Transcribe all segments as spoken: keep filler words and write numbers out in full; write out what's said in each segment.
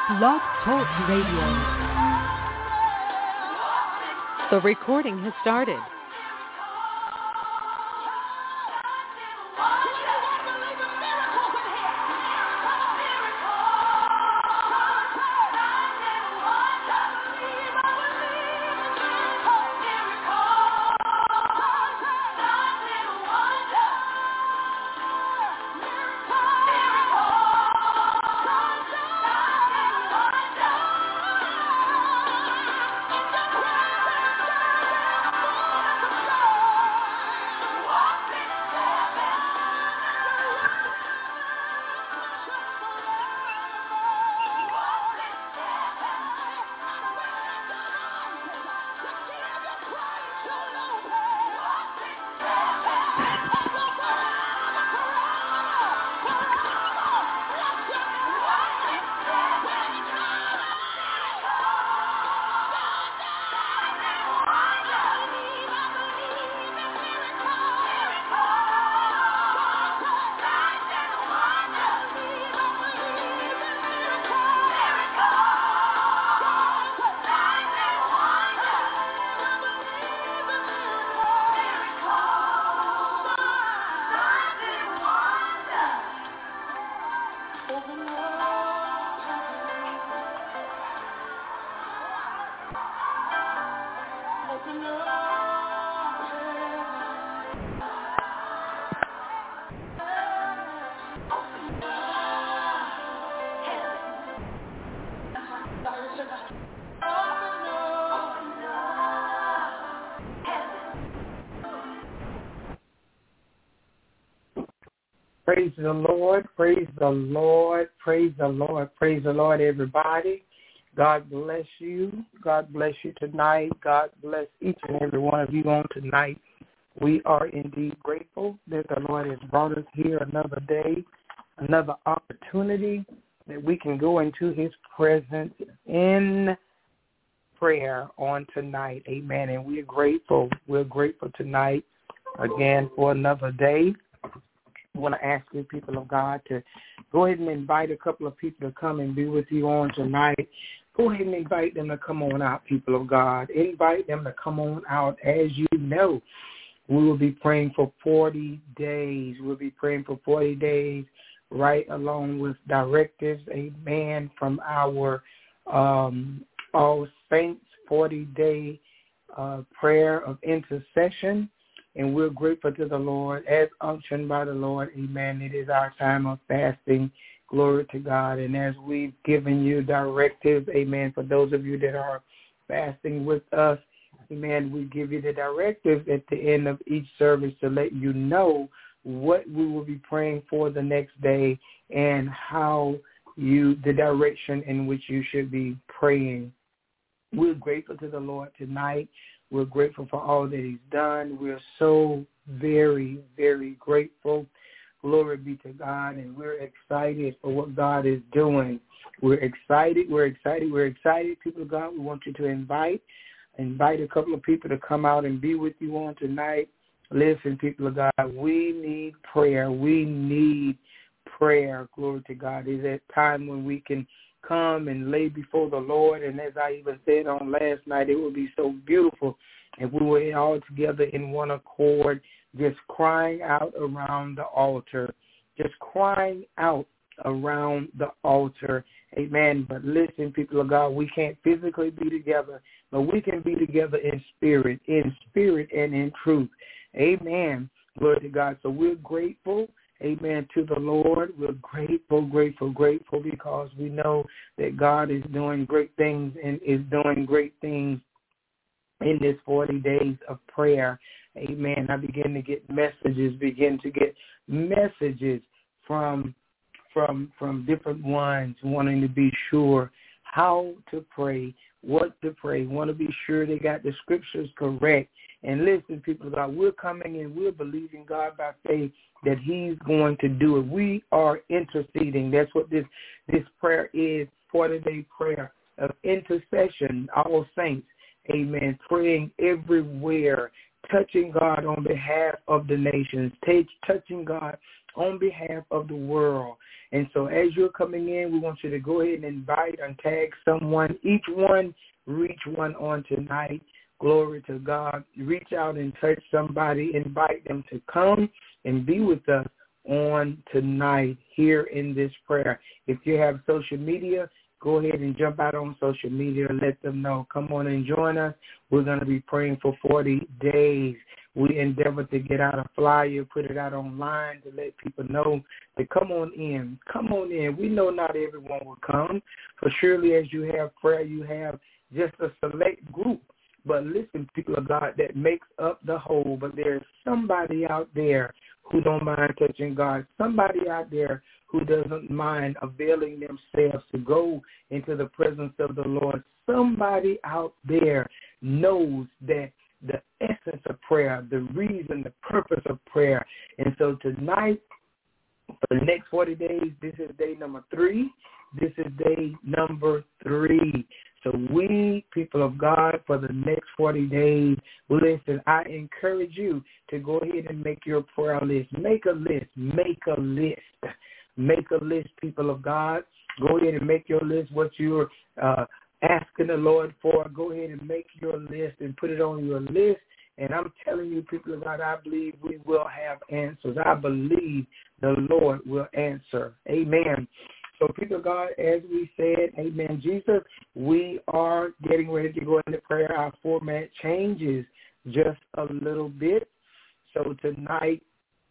Blog Talk Radio. The recording has started. Praise the Lord, praise the Lord, praise the Lord, praise the Lord, everybody. God bless you. God bless you tonight. God bless each and every one of you on tonight. We are indeed grateful that the Lord has brought us here another day, another opportunity that we can go into his presence in prayer on tonight. Amen. And we're grateful. We're grateful tonight again for another day. I want to ask you, people of God, to go ahead and invite a couple of people to come and be with you on tonight. Go ahead and invite them to come on out, people of God. Invite them to come on out. As you know, we will be praying for forty days. We'll be praying for forty days right along with directives, amen, from our um, All Saints forty-day uh, prayer of intercession. And we're grateful to the Lord, as unctioned by the Lord. Amen. It is our time of fasting. Glory to God. And as we've given you directives, amen, for those of you that are fasting with us, amen, we give you the directives at the end of each service to let you know what we will be praying for the next day and how you, the direction in which you should be praying. We're grateful to the Lord tonight. We're grateful for all that he's done. We're so very, very grateful. Glory be to God. And we're excited for what God is doing. We're excited. We're excited. We're excited, people of God. We want you to invite, invite a couple of people to come out and be with you on tonight. Listen, people of God, we need prayer. We need prayer. Glory to God. It's that time when we can come and lay before the Lord. And as I even said on last night, it would be so beautiful if we were all together in one accord, just crying out around the altar, just crying out around the altar. Amen. But listen, people of God, we can't physically be together, but we can be together in spirit, in spirit and in truth. Amen. Glory to God. So we're grateful. Amen, to the Lord. We're grateful, grateful, grateful because we know that God is doing great things and is doing great things in this forty days of prayer. Amen. I begin to get messages, begin to get messages from from from different ones wanting to be sure how to pray, what to pray, want to be sure they got the scriptures correct. And listen, people of God, we're coming in, we're believing God by faith that he's going to do it. We are interceding. That's what this, this prayer is, forty-day prayer of intercession, all saints, amen, praying everywhere, touching God on behalf of the nations, t- touching God on behalf of the world. And so as you're coming in, we want you to go ahead and invite and tag someone. Each one, reach one on tonight. Glory to God. Reach out and touch somebody. Invite them to come and be with us on tonight here in this prayer. If you have social media, go ahead and jump out on social media. Let them know. Come on and join us. We're going to be praying for forty days. We endeavor to get out a flyer, put it out online to let people know to come on in. Come on in. We know not everyone will come, for surely as you have prayer, you have just a select group. But listen, people of God, that makes up the whole. But there's somebody out there who don't mind touching God, somebody out there who doesn't mind availing themselves to go into the presence of the Lord. Somebody out there knows that the essence of prayer, the reason, the purpose of prayer. And so tonight, for the next forty days, this is day number three. This is day number three. So we, people of God, for the next forty days, listen, I encourage you to go ahead and make your prayer list. Make a list. Make a list. Make a list, people of God. Go ahead and make your list, what you're uh, asking the Lord for. Go ahead and make your list and put it on your list. And I'm telling you, people of God, I believe we will have answers. I believe the Lord will answer. Amen. So, people of God, as we said, amen, Jesus, we are getting ready to go into prayer. Our format changes just a little bit. So tonight,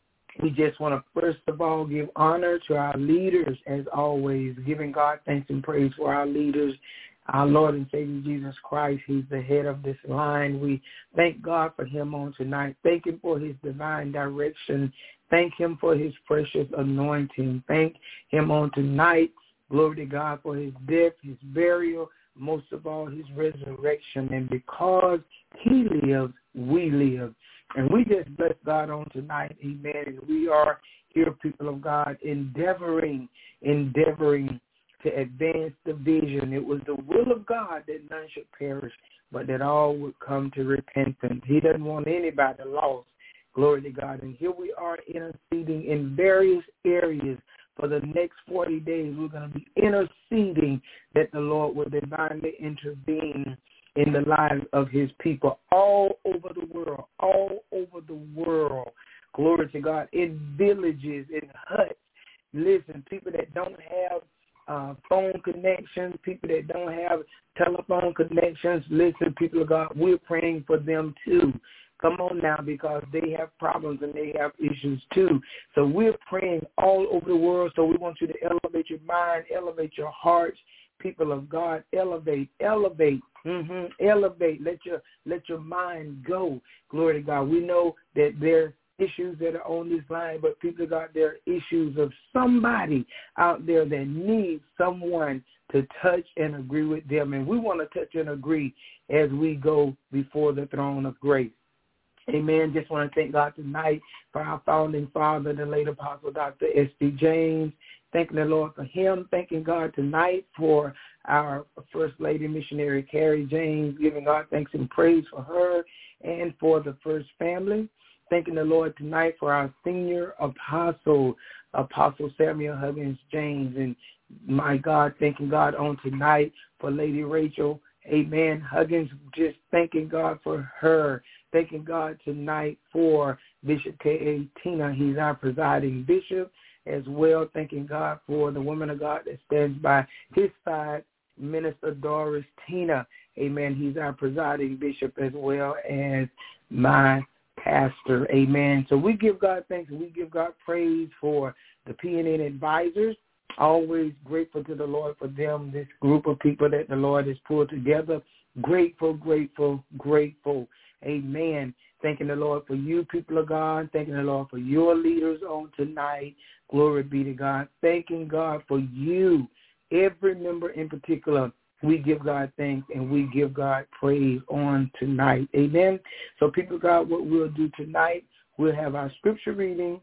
we just want to, first of all, give honor to our leaders, as always, giving God thanks and praise for our leaders, our Lord and Savior Jesus Christ. He's the head of this line. We thank God for him on tonight. Thank him for his divine direction. Thank him for his precious anointing. Thank him on tonight. Glory to God for his death, his burial, most of all, his resurrection. And because he lives, we live. And we just bless God on tonight. Amen. And we are here, people of God, endeavoring, endeavoring to advance the vision. It was the will of God that none should perish, but that all would come to repentance. He doesn't want anybody lost. Glory to God. And here we are interceding in various areas. For the next forty days, we're going to be interceding that the Lord will divinely intervene in the lives of his people all over the world, all over the world. Glory to God. In villages, in huts. Listen, people that don't have uh, phone connections, people that don't have telephone connections, listen, people of God, we're praying for them too. Come on now, because they have problems and they have issues too. So we're praying all over the world. So we want you to elevate your mind, elevate your hearts, people of God, elevate, elevate, mm-hmm, elevate. Let your let your mind go. Glory to God. We know that there are issues that are on this line, but people of God, there are issues of somebody out there that needs someone to touch and agree with them. And we want to touch and agree as we go before the throne of grace. Amen. Just want to thank God tonight for our founding father, the late Apostle Doctor S D James. Thanking the Lord for him. Thanking God tonight for our First Lady Missionary Carrie James. Giving God thanks and praise for her and for the First Family. Thanking the Lord tonight for our senior apostle, Apostle Samuel Huggins James. And my God, thanking God on tonight for Lady Rachel. Amen. Huggins, just thanking God for her. Thanking God tonight for Bishop K A Tina. He's our presiding bishop as well. Thanking God for the woman of God that stands by his side, Minister Doris Tina. Amen. He's our presiding bishop as well as my pastor. Amen. So we give God thanks and we give God praise for the P N N advisors. Always grateful to the Lord for them, this group of people that the Lord has pulled together. Grateful, grateful, grateful. Amen. Thanking the Lord for you, people of God. Thanking the Lord for your leaders on tonight. Glory be to God. Thanking God for you, every member in particular. We give God thanks and we give God praise on tonight. Amen. So, people of God, what we'll do tonight, we'll have our scripture reading.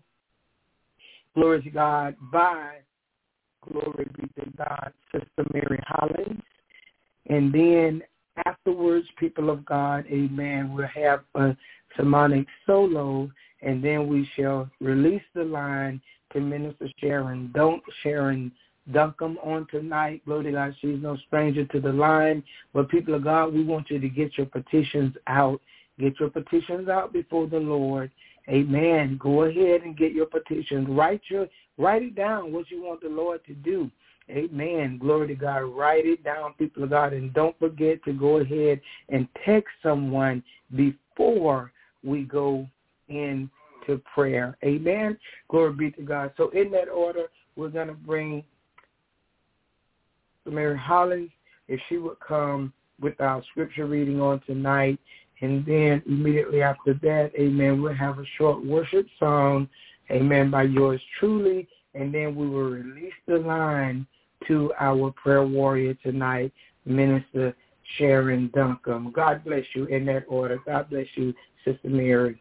Glory to God by, glory be to God, Sister Mary Hollins. And then afterwards, people of God, amen, we'll have a sermonic solo, and then we shall release the line to Minister Sharon. Don't Sharon Duncombe on tonight. Glory to God. She's no stranger to the line. But people of God, we want you to get your petitions out. Get your petitions out before the Lord. Amen. Go ahead and get your petitions. Write your write it down what you want the Lord to do. Amen. Glory to God. Write it down, people of God. And don't forget to go ahead and text someone before we go into prayer. Amen. Glory be to God. So in that order, we're going to bring Mary Hollins, if she would come with our scripture reading on tonight. And then immediately after that, amen, we'll have a short worship song, amen, by yours truly. And then we will release the line to our prayer warrior tonight, Minister Sharon Duncombe. God bless you in that order. God bless you, Sister Mary.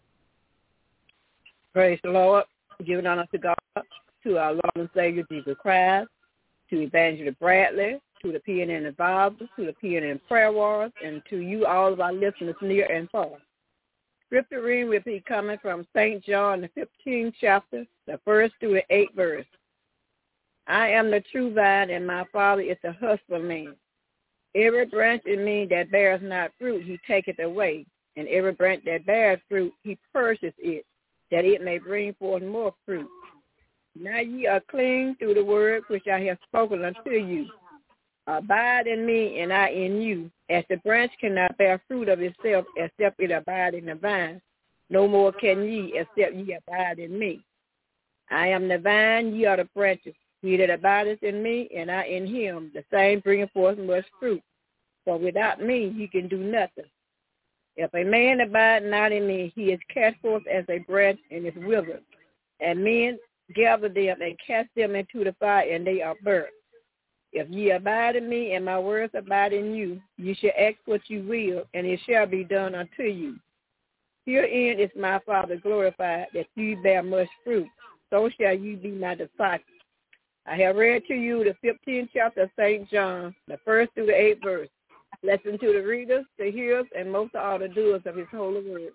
Praise the Lord. Giving honor to God, to our Lord and Savior Jesus Christ, to Evangelist Bradley, to the P N N advisors, to the P N N prayer warriors, and to you, all of our listeners near and far. Scripture reading will be coming from Saint John, the fifteenth chapter, the first through the eighth verse. I am the true vine, and my Father is the husbandman. Every branch in me that bears not fruit, he taketh away, and every branch that bears fruit, he purges it, that it may bring forth more fruit. Now ye are clean through the word which I have spoken unto you. Abide in me, and I in you, as the branch cannot bear fruit of itself except it abide in the vine. No more can ye except ye abide in me. I am the vine, ye are the branches. He that abideth in me, and I in him, the same bringeth forth much fruit. For without me ye can do nothing. If a man abide not in me, he is cast forth as a branch and is withered. And men gather them and cast them into the fire, and they are burnt. If ye abide in me, and my words abide in you, ye shall ask what you will, and it shall be done unto you. Herein is my Father glorified, that ye bear much fruit. So shall you be my disciples. I have read to you the fifteenth chapter of Saint John, the first through the eighth verse. Lesson to the readers, the hearers, and most of all the doers of his holy word.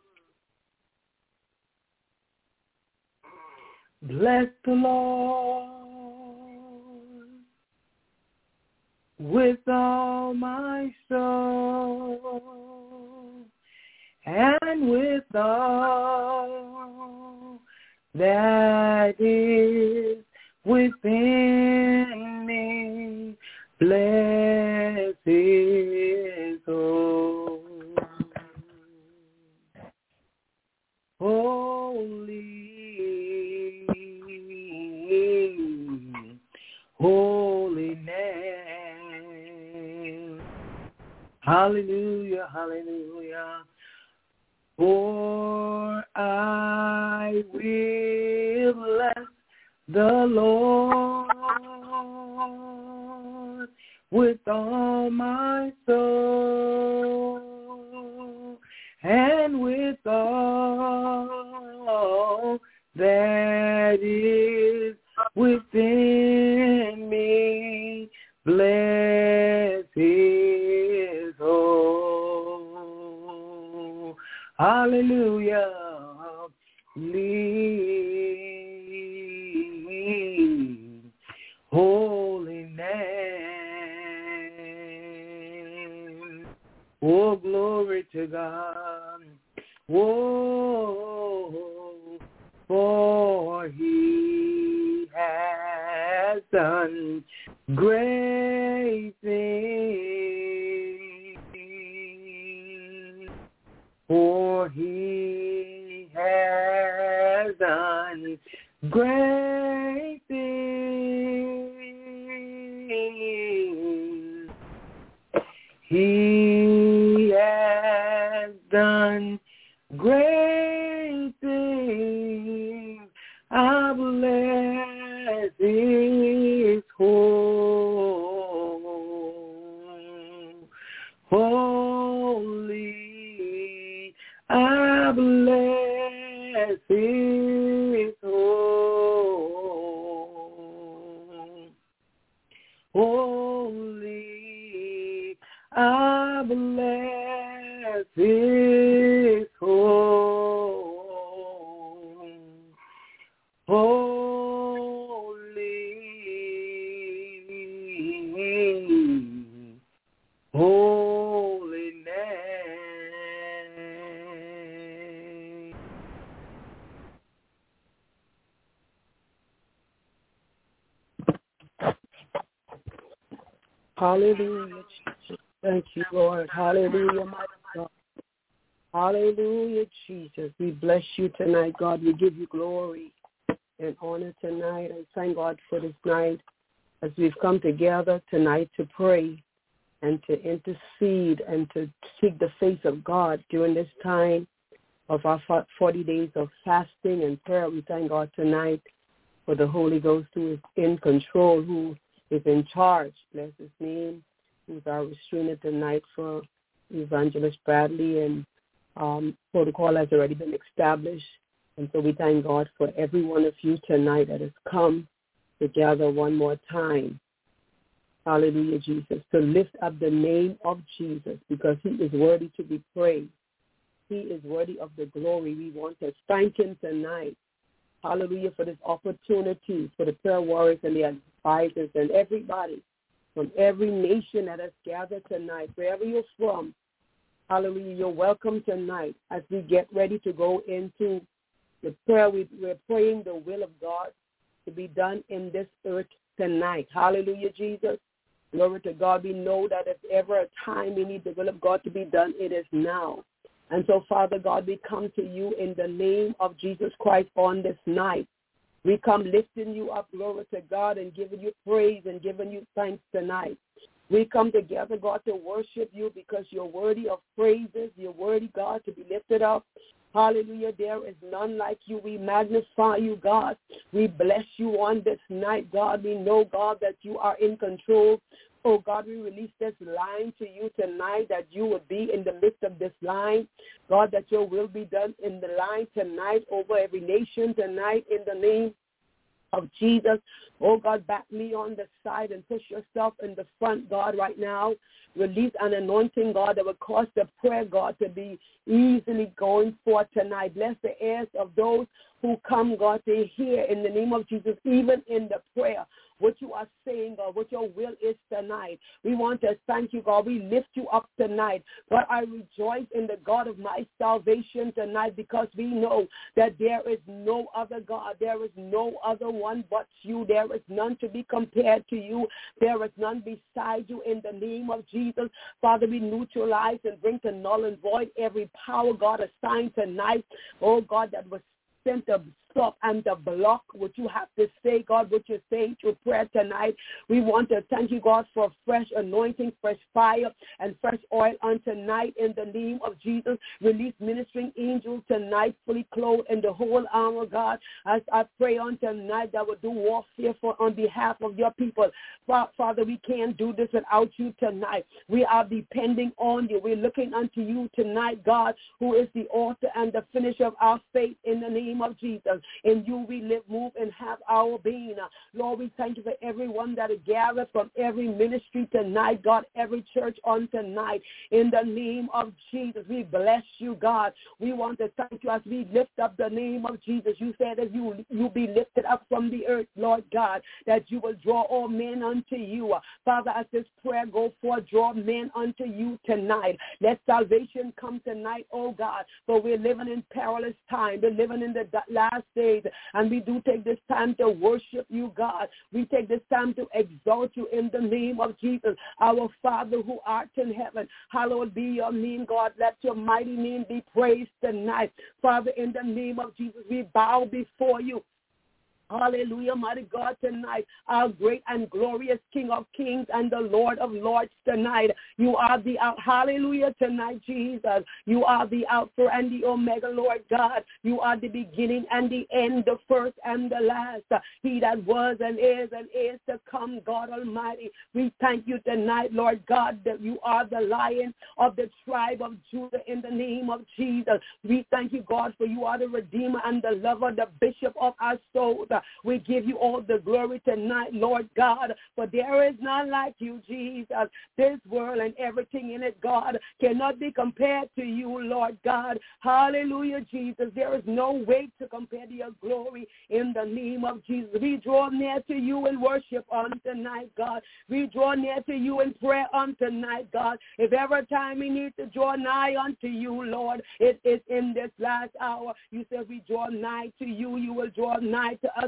Bless the Lord with all my soul, and with all that is within me. Bless his holy, holy name. Hallelujah, hallelujah. For I will bless the Lord with all my soul, and with all that is within me. Bless his holy, hallelujah, holy name. Oh, glory to God. Oh, for he has done great things. For he has done great things. He has done great things. I bless his holy. I bless his holy. I bless his holy. Hallelujah, Jesus. Thank you, Lord. Hallelujah, my God. Hallelujah, Jesus. We bless you tonight, God. We give you glory and honor tonight. I thank God for this night as we've come together tonight to pray and to intercede and to seek the face of God during this time of our forty days of fasting and prayer. We thank God tonight for the Holy Ghost who is in control, who is in charge. Bless his name. Who's our restrainer tonight for Evangelist Bradley, and um, protocol has already been established. And so we thank God for every one of you tonight that has come together one more time. Hallelujah, Jesus. To lift up the name of Jesus because he is worthy to be praised. He is worthy of the glory. We want to thank him tonight. Hallelujah, for this opportunity, for the prayer warriors and the advisors and everybody from every nation that has gathered tonight, wherever you're from. Hallelujah, you're welcome tonight as we get ready to go into the prayer. We, we're praying the will of God to be done in this earth tonight. Hallelujah, Jesus. Glory to God. We know that if ever a time we need the will of God to be done, it is now. And so, Father God, we come to you in the name of Jesus Christ on this night. We come lifting you up, glory to God, and giving you praise and giving you thanks tonight. We come together, God, to worship you because you're worthy of praises. You're worthy, God, to be lifted up. Hallelujah. There is none like you. We magnify you, God. We bless you on this night, God. We know, God, that you are in control. Oh, God, we release this line to you tonight, that you would be in the midst of this line. God, that your will be done in the line tonight over every nation tonight in the name of Jesus. Oh, God, back me on the side and push yourself in the front, God, right now. Release an anointing, God, that will cause the prayer, God, to be easily going forth tonight. Bless the ears of those who come, God, to hear in the name of Jesus, even in the prayer, what you are saying, God, what your will is tonight. We want to thank you, God. We lift you up tonight. God, I rejoice in the God of my salvation tonight because we know that there is no other God. There is no other one but you. There is none to be compared to you. There is none beside you in the name of Jesus. Father, we neutralize and bring to null and void every power, God, assigned tonight. Oh, God, that was sent to stop and to block what you have to say, God, what you're saying through prayer tonight. We want to thank you, God, for fresh anointing, fresh fire, and fresh oil on tonight in the name of Jesus. Release ministering angels tonight, fully clothed in the whole armor, God, as I pray on tonight that will do warfare for on behalf of your people. Father, we can't do this without you tonight. We are depending on you. We're looking unto you tonight, God, who is the author and the finisher of our faith in the name of Jesus. In you we live, move, and have our being. Lord, we thank you for everyone that is gathered from every ministry tonight, God, every church on tonight. In the name of Jesus, we bless you, God. We want to thank you as we lift up the name of Jesus. You said that you you be lifted up from the earth, Lord God, that you will draw all men unto you. Father, as this prayer go forth, draw men unto you tonight. Let salvation come tonight, oh God, for we're living in perilous time. We're living in the last days, and we do take this time to worship you, God. We take this time to exalt you in the name of Jesus. Our Father who art in heaven, hallowed be your name, God. Let your mighty name be praised tonight. Father, in the name of Jesus, we bow before you. Hallelujah, mighty God, tonight, our great and glorious King of kings and the Lord of lords tonight. You are the, uh, hallelujah, tonight, Jesus. You are the Alpha and the Omega, Lord God. You are the beginning and the end, the first and the last. He that was and is and is to come, God Almighty. We thank you tonight, Lord God, that you are the Lion of the tribe of Judah in the name of Jesus. We thank you, God, for you are the Redeemer and the lover, the Bishop of our souls. We give you all the glory tonight, Lord God, for there is none like you, Jesus. This world and everything in it, God, cannot be compared to you, Lord God. Hallelujah, Jesus. There is no way to compare to your glory in the name of Jesus. We draw near to you in worship on tonight, God. We draw near to you in prayer on tonight, God. If ever time we need to draw nigh unto you, Lord, it is in this last hour. You said we draw nigh to you. You will draw nigh to us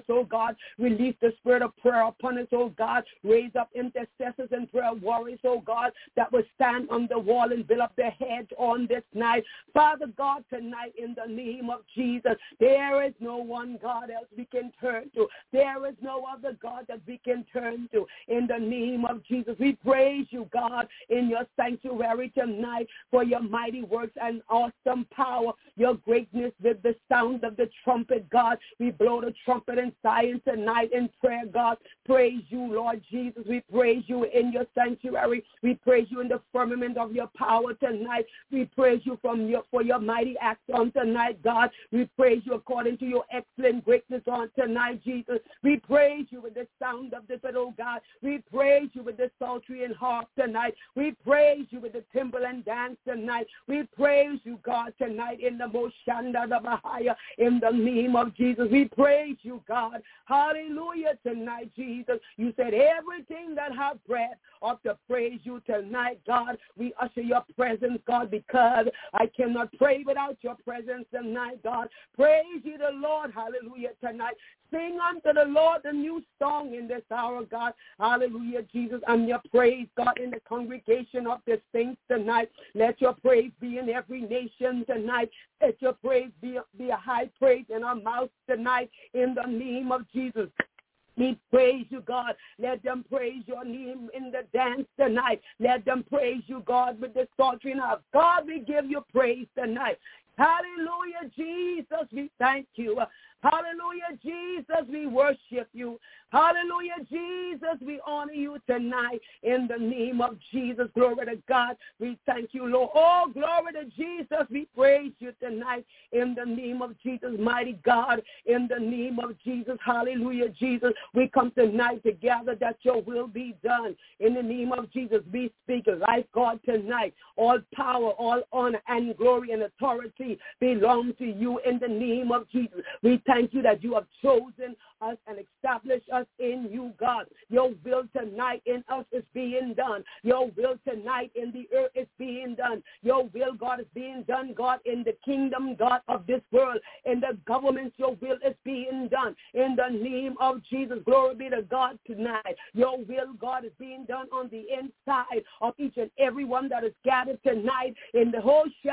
us, oh God. Release the spirit of prayer upon us, oh God. Raise up intercessors and prayer warriors, oh God, that will stand on the wall and build up their heads on this night. Father God, tonight in the name of Jesus, there is no one God else we can turn to. There is no other God that we can turn to. In the name of Jesus, we praise you, God, in your sanctuary tonight for your mighty works and awesome power, your greatness with the sound of the trumpet, God. We blow the trumpet in Zion tonight in prayer, God. Praise you, Lord Jesus. We praise you in your sanctuary. We praise you in the firmament of your power tonight. We praise you from your, for your mighty acts on tonight, God. We praise you according to your excellent greatness on tonight, Jesus. We praise you with the sound of the fiddle, God. We praise you with the psaltery and harp tonight. We praise you with the timbrel and dance tonight. We praise you, God, tonight in the Moshanda the Bahaya, in the name of Jesus. We praise you, God. Hallelujah tonight, Jesus. You said everything that have breath ought to praise you tonight, God. We usher your presence, God, because I cannot pray without your presence tonight, God. Praise you, the Lord. Hallelujah tonight. Sing unto the Lord a new song in this hour, God. Hallelujah, Jesus. And your praise, God, in the congregation of the saints tonight. Let your praise be in every nation tonight. Let your praise be, be a high praise in our mouths tonight in the name of Jesus. We praise you, God. Let them praise your name in the dance tonight. Let them praise you, God, with the psaltery and harp. God, we give you praise tonight. Hallelujah, Jesus, we thank you. Hallelujah, Jesus, we worship you. Hallelujah, Jesus, we honor you tonight in the name of Jesus. Glory to God. We thank you, Lord. Oh, glory to Jesus. We praise you tonight in the name of Jesus, mighty God, in the name of Jesus. Hallelujah, Jesus. We come tonight together that your will be done. In the name of Jesus, we speak life, God, tonight. All power, all honor, and glory and authority belong to you in the name of Jesus. We thank you that you have chosen us and established us in you, God. Your will tonight in us is being done. Your will tonight in the earth is being done. Your will, God, is being done, God, in the kingdom, God, of this world. In the government, your will is being done. In the name of Jesus, glory be to God tonight. Your will, God, is being done on the inside of each and every one that is gathered tonight in the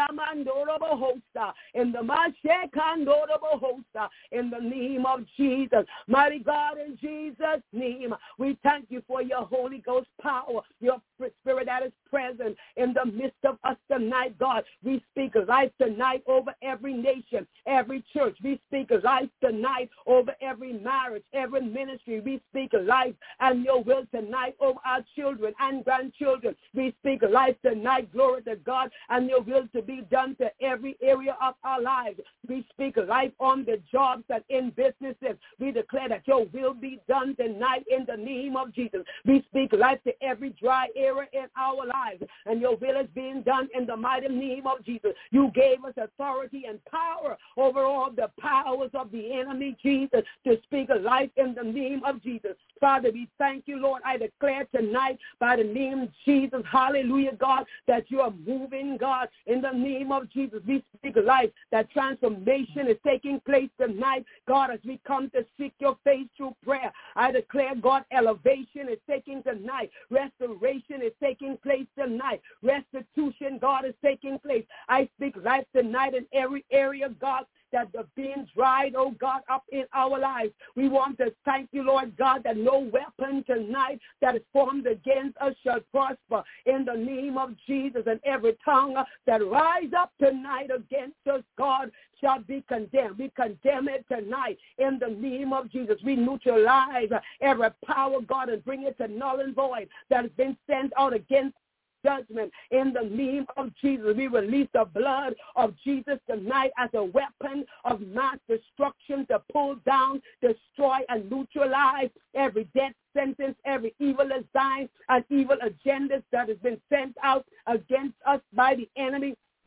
Hoshamandorobohosa, in the Mashekandorobohosa, in the name of Jesus. Mighty God, in Jesus' name, we thank you for your Holy Ghost power, your spirit that is present in the midst of us tonight, God. We speak life tonight over every nation, every church. We speak life tonight over every marriage, every ministry. We speak life and your will tonight over our children and grandchildren. We speak life tonight, glory to God, and your will to be done to every area of our lives. We speak life on the jobs and in businesses. We declare that your will be done tonight in the name of Jesus. We speak life to every dry area in our lives, and your will is being done in the mighty name of Jesus. You gave us authority and power over all the powers of the enemy, Jesus, to speak life in the name of Jesus. Father, we thank you, Lord. I declare tonight by the name of Jesus, hallelujah, God, that you are moving, God, in the name of Jesus. We speak life, that transformation is taking place tonight, God, as we come to seek your face through prayer. I declare, God, elevation is taking tonight. Restoration is taking place tonight. Restitution, God, is taking place. I speak life tonight in every area, God, that the being dried, oh God, up in our lives. We want to thank you, Lord God, that no weapon tonight that is formed against us shall prosper in the name of Jesus, and every tongue that rise up tonight against us, God, shall be condemned. We condemn it tonight in the name of Jesus. We neutralize every power, God, and bring it to null and void that has been sent out against judgment in the name of Jesus. We release the blood of Jesus tonight as a weapon of mass destruction to pull down, destroy, and neutralize every death sentence, every evil design and evil agendas that has been sent out against us by the enemy.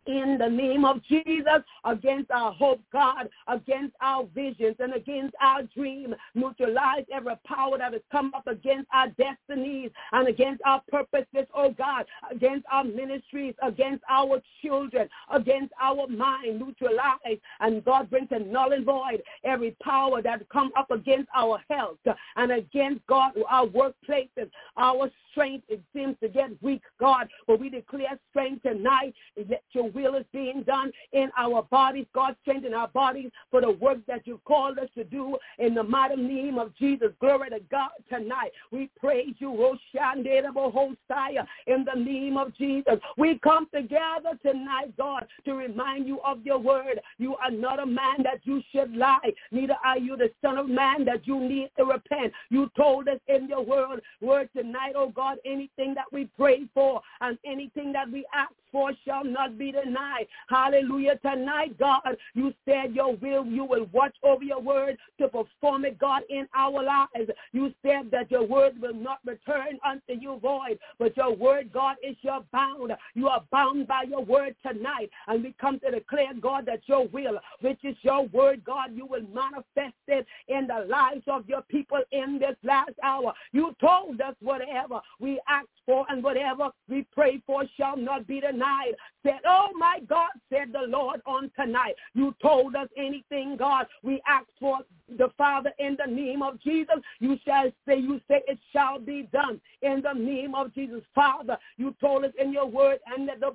in the name of Jesus, against our hope, God, against our visions and against our dream. Neutralize every power that has come up against our destinies and against our purposes, oh God, against our ministries, against our children, against our mind. Neutralize, and God, bring to null and void every power that has come up against our health and against, God, our workplaces, our strength. It seems to get weak, God, but we declare strength tonight. Let your will is being done in our bodies. God, strengthen our bodies for the work that you called us to do in the mighty name of Jesus. Glory to God tonight. We praise you, Hosea, in the name of Jesus. We come together tonight, God, to remind you of your word. You are not a man that you should lie, neither are you the son of man that you need to repent. You told us in your word, word tonight, oh God, anything that we pray for and anything that we ask for shall not be denied. Hallelujah. Tonight, God, you said your will, you will watch over your word to perform it, God, in our lives. You said that your word will not return unto you void, but your word, God, is your bound. You are bound by your word tonight, and we come to declare, God, that your will, which is your word, God, you will manifest it in the lives of your people in this last hour. You told us whatever we ask for and whatever we pray for shall not be denied. Said, oh my God, said the Lord on tonight. You told us anything, God, we ask for the Father in the name of Jesus. You shall say, you say it shall be done in the name of Jesus. Father, you told us in your word, and the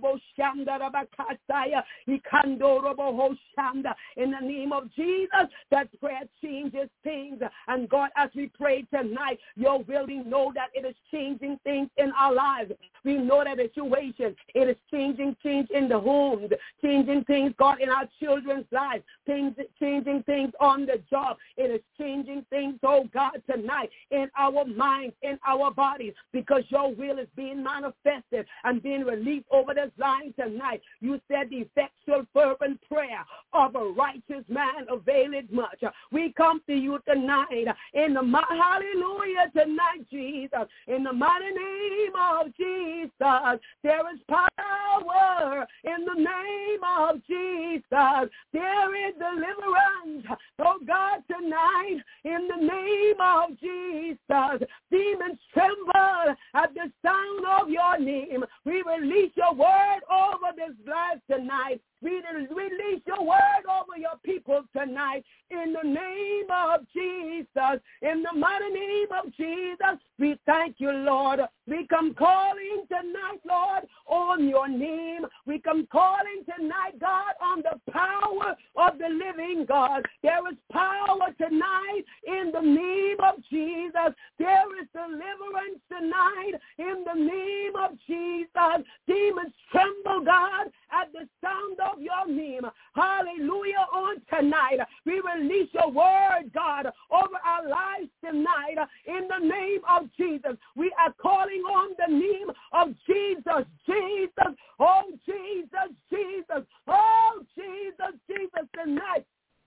in the name of Jesus, that prayer changes things. And God, as we pray tonight, your will, we know that it is changing things in our lives. We know that the situation, it is changing things in the homes, changing things, God, in our children's lives, things, changing things on the job. It is changing things, oh God, tonight in our minds, in our bodies, because your will is being manifested and being released over this line tonight. You said the effectual fervent prayer of a righteous man availeth much. We come to you tonight in the hallelujah tonight, Jesus, in the mighty name of Jesus. There is power in the name of Jesus. There is deliverance, oh God, tonight in the name of Jesus. Demons tremble at the sound of your name. We release your word over this life tonight. We release your word over your people tonight in the name of Jesus. In the mighty name of Jesus, we thank you, Lord. We come calling tonight, Lord, on your name. We come calling tonight, God, on the power of the living God. There is power tonight in the name of Jesus. There is deliverance tonight in the name of Jesus. Demons tremble, God, at the sound of your name. Hallelujah. On tonight, we release your word, God, over our lives tonight in the name of Jesus. We are calling on the name of Jesus. Jesus. Oh, Jesus. Jesus. Oh, Jesus. Jesus tonight.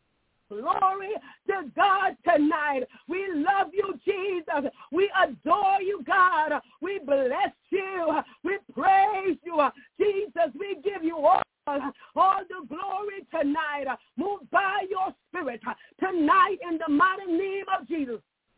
Glory to God tonight. We love you, Jesus. We adore you, God. We bless you. We praise you. Jesus, we give you all, all the glory tonight. Move by your spirit tonight in the mighty name of Jesus.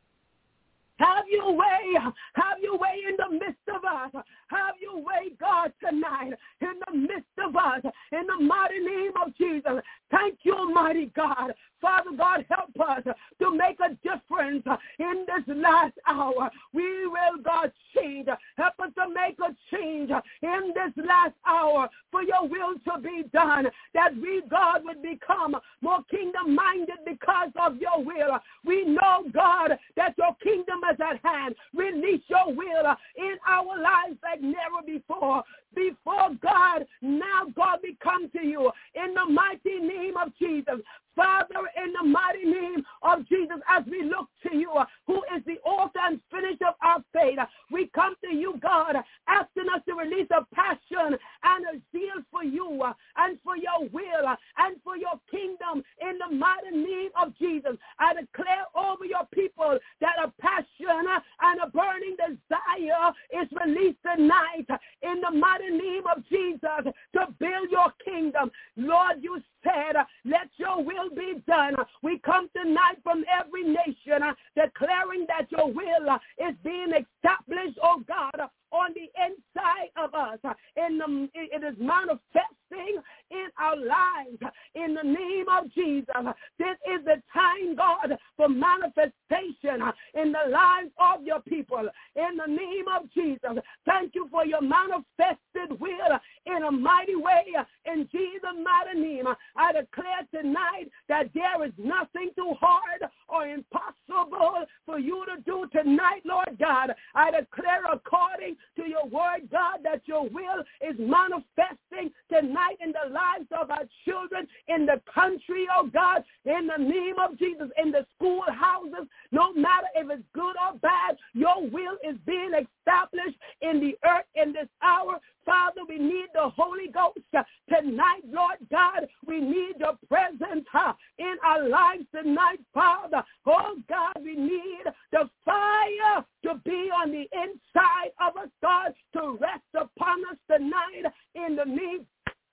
Have your way. Have your way in the midst of us. Have your way, God, tonight in the midst of us. In the mighty name of Jesus. Thank you, Almighty God. Father God, help us to make a difference in this last hour. We will, God, change. Help us to make a change in this last hour for your will to be done, that we, God, would become more kingdom-minded because of your will. We know, God, that your kingdom is at hand. Release your will in our lives like never before. Before God, now, God, we come to you in the mighty name of Jesus. Father, in the mighty name of Jesus, as we look to you, who is the author and finisher of our faith, we come to you you, God, asking us to release a passion and a zeal for you uh, and for your will uh, and for your kingdom in the mighty name of Jesus. I declare over your people that a passion uh, and a burning desire is released tonight uh, in the mighty name of Jesus to build your kingdom. Lord, you said, uh, let your will be done. We come tonight from every nation uh, declaring that your will uh, is being established, oh God, uh, on the inside of us. Uh, in the, it is manifesting in our lives uh, in the name of Jesus. Uh, this is the time, God, for manifestation uh, in the lives of your people. In the name of Jesus, thank you for your manifested will uh, in a mighty way. Uh, in Jesus' mighty name, uh, I declare tonight that there is nothing too hard or impossible for you to do tonight, Lord God. I declare according to your word, God, that your will is manifesting tonight in the lives of our children, in the country, oh God, in the name of Jesus, in the schoolhouses, no matter if it's good or bad, your will is being established in the earth in this hour. Father, we need the Holy Ghost tonight, Lord God. We need your presence huh, in our lives tonight, Father. Oh, God, we need the fire to be on the inside of us, God, to rest upon us tonight in the name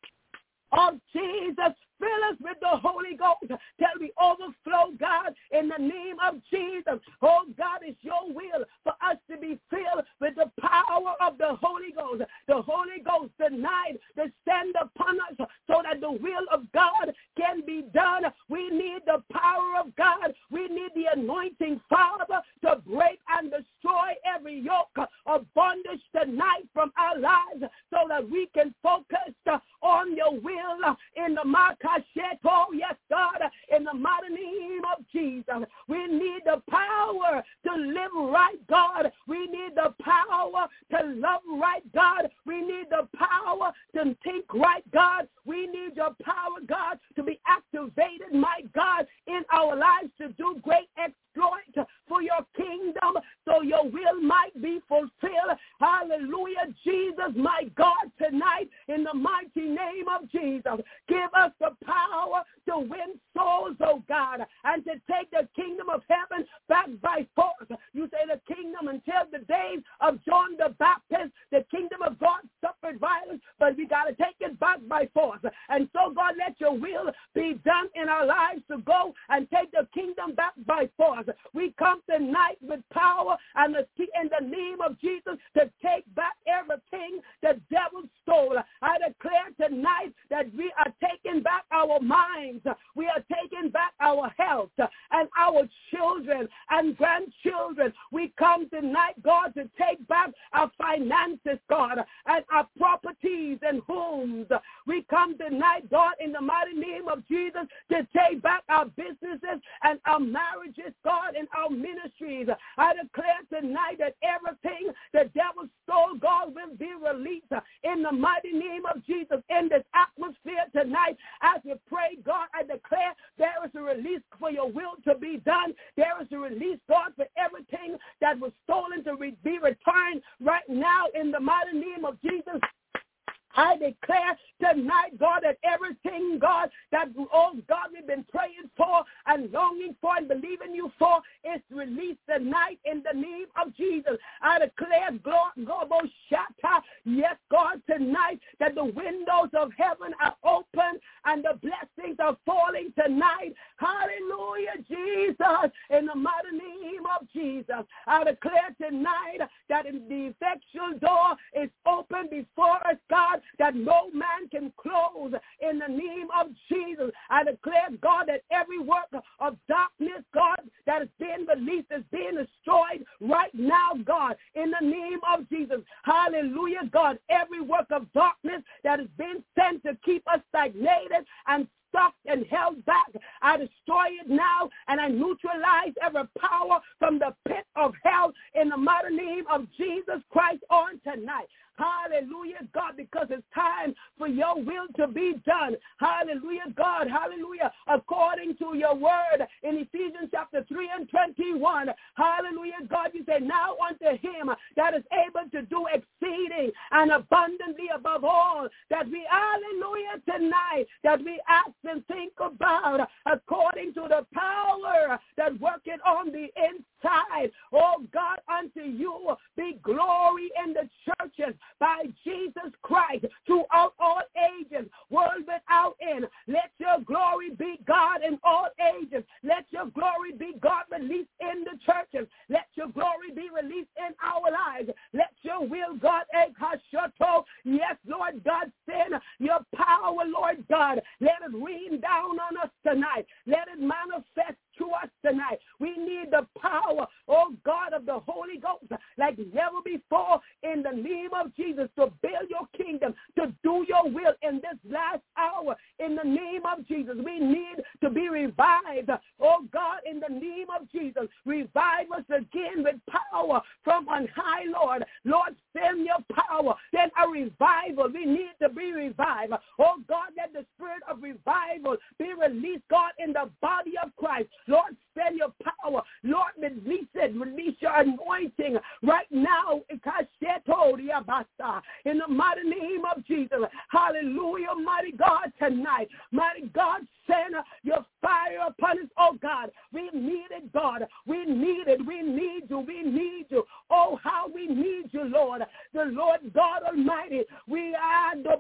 of Jesus. Fill us with the Holy Ghost till we overflow, God, in the name of Jesus. Oh, God, it's your will for us to be filled with the power of the Holy Ghost. The Holy Ghost tonight descend upon us so that the will of God can be done. We need the power of God. We need the anointing, Father, to break and destroy every yoke of bondage tonight from our lives so that we can focus on your will in the market. Yes, God, in the mighty name of Jesus. We need the power to live right, God. We need the power to love right, God. We need the power to think right, God. We need your power, God, to be activated, my God, in our lives to do great exploit for your kingdom so your will might be fulfilled. Hallelujah, Jesus, my God, tonight in the mighty name of Jesus, give us the power to win souls, oh God, and to take the kingdom of heaven back by force. You say the kingdom until the days of John the Baptist, the kingdom of God suffered violence, but we got to take it back by force. And so, God, let your will be done in our lives to go and take the kingdom back by force. We come tonight with power and the, in the name of Jesus to take back everything the devil stole. I declare tonight that we are taking back our minds. We are taking back our health and our children and grandchildren. We come tonight, God, to take back our finances, God, and our properties and homes. We come tonight, God, in the mighty name of Jesus, to take back our businesses and our marriages, God, and our ministries. I declare tonight that everything the devil stole, God, will be released in the mighty name of Jesus in this atmosphere tonight. As we pray, God, I declare there is a release for your will to be done. There is a release, God, for everything that was stolen to re- be returned right now in the mighty name of Jesus. I declare tonight, God, that everything, God, that, oh, God, we've been praying for and longing for and believing you for is released tonight in the name of Jesus. I declare, God, yes, God, tonight that the windows of heaven are open and the blessings are falling tonight. Hallelujah, Jesus, in the mighty name of Jesus. I declare tonight that the effectual door is open before us, God, that no man can close in the name of Jesus. I declare, God, that every work of darkness, God, that is being released is being destroyed right now, God, in the name of Jesus. Hallelujah, God. Every work of darkness that is being sent to keep us stagnated and stuck and held back, I destroy it now and I neutralize every power from the pit of hell in the mighty name of Jesus Christ on tonight. Hallelujah, God, because it's time for your will to be done. Hallelujah, God, hallelujah, according to your word in Ephesians chapter three and twenty-one. Hallelujah, God, you say, now unto him that is able to do exceeding and abundantly above all that we, hallelujah, tonight, that we ask and think about according to the power that worketh on the inside. Oh, God, unto you be glory in the churches by Jesus Christ throughout all ages, world without end. Let your glory be God in all ages. Let your glory be God released in the churches. Let your glory be released in our lives. Let your will, God, yes, Lord God, send your power, Lord God. Let it rain down on us tonight. Let it manifest to us tonight. We need the power, oh God, of the Holy Ghost like never before in the name of Jesus to build your kingdom, to do your will in this last hour in the name of Jesus. We need to be revived, oh God, in the name of Jesus. Revive us again with power from on high, Lord. Lord, send your power. Then a revival. We need to be revived. Oh God, let the spirit of revival be released, God, in the body of Christ. Lord, send your power. Lord, release it. Release your anointing right now. In the mighty name of Jesus. Hallelujah, mighty God, tonight. Mighty God, send your fire upon us, oh God. We need it, God. We need it. We need you. We need you. Oh, how we need you, Lord. The Lord God Almighty. We are the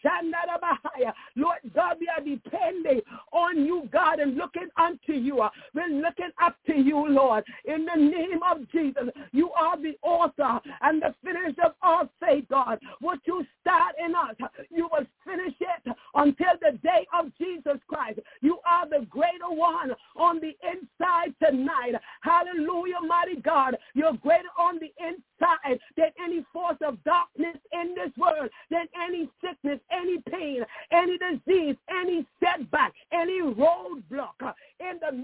Lord God, we are depending on you, God, and looking unto you. We're looking up to you, Lord. In the name of Jesus, you are the author and the finisher of our faith, God. What you start in us, you will finish it until the day of Jesus Christ. You are the greater one on the inside tonight. Hallelujah, mighty God. You're greater on the inside than any force of darkness in this world, than any sickness, any pain, any disease, any setback, any roadblock. In the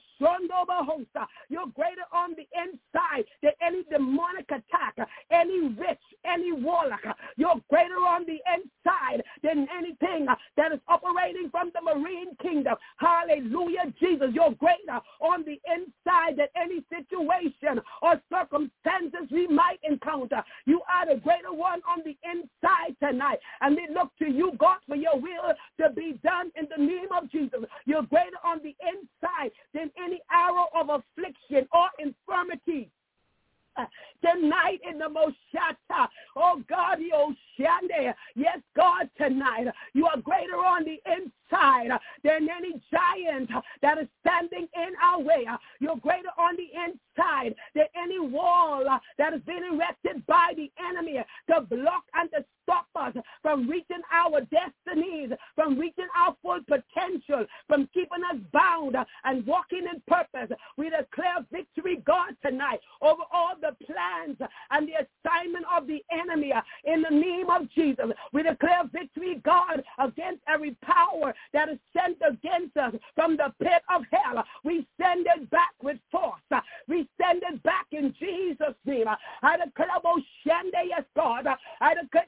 you're greater on the inside than any demonic attack, any witch, any warlock. You're greater on the inside than anything that is operating from the marine kingdom. Hallelujah, Jesus. You're greater on the inside than any situation or circumstances we might encounter. You are the greater one on the inside tonight. And we look to you, God, for your will to be done in the name of Jesus. You're greater on the inside than any arrow of affliction or infirmity. Uh, tonight in the Moshata, oh God, you Shande, yes, God, tonight you are greater on the inside uh, than any giant uh, that is standing in our way. Uh, you're greater on the inside than any wall uh, that has been erected by the enemy to block and to stop us from reaching our destinies, from reaching our full potential, from keeping us bound uh, and walking in purpose. We declare victory, God, tonight over all the plans and the assignment of the enemy in the name of Jesus. We declare victory, God, against every power that is sent against us from the pit of hell. We send it back with force. We send it back in Jesus' name. I declare, yes, God. I declare,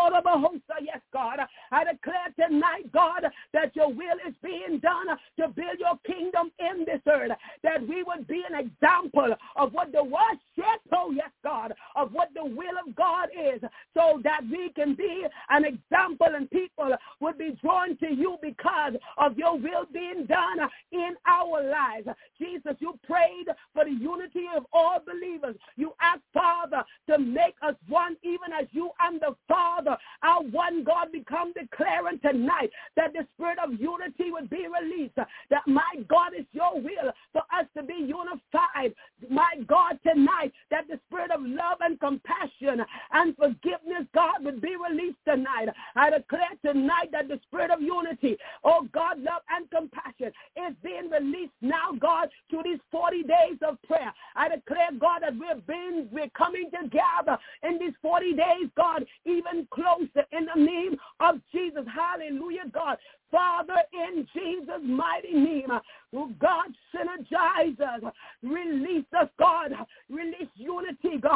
yes, God. I declare tonight, God, that your will is being done to build your kingdom in this earth, that we would be an example of what the word said, oh, yes, God, of what the will of God is, so that we can be an example and people would be drawn to you because of your will being done in our lives. Jesus, you prayed for the unity of all believers. You asked, Father, to make us one, even as you and the Father are one. God, become declaring tonight that the spirit of unity would be released, that my God, is your will for us to be unified. My God, tonight, that the spirit of love and compassion and forgiveness, God, would be released tonight. I declare tonight that the spirit of unity, oh God, love and compassion is being released now, God, through these forty days of prayer. I declare, God, that we're being, we're coming together in these forty days, God, even closer in the name of Jesus. Hallelujah, God. Father, in Jesus' mighty name, God, synergize us, release us, God, release unity, God.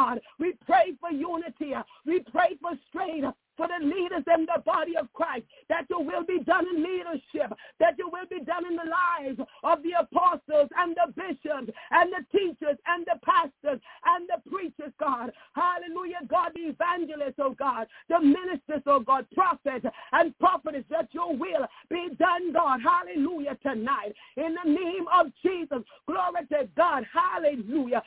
We pray for strength for the leaders in the body of Christ, that your will be done in leadership, that your will be done in the lives of the apostles and the bishops and the teachers and the pastors and the preachers, God. Hallelujah, God, the evangelists, oh God, the ministers, oh God, prophets and prophetess, that your will be done, God. Hallelujah, tonight. In the name of Jesus, glory to God. Hallelujah.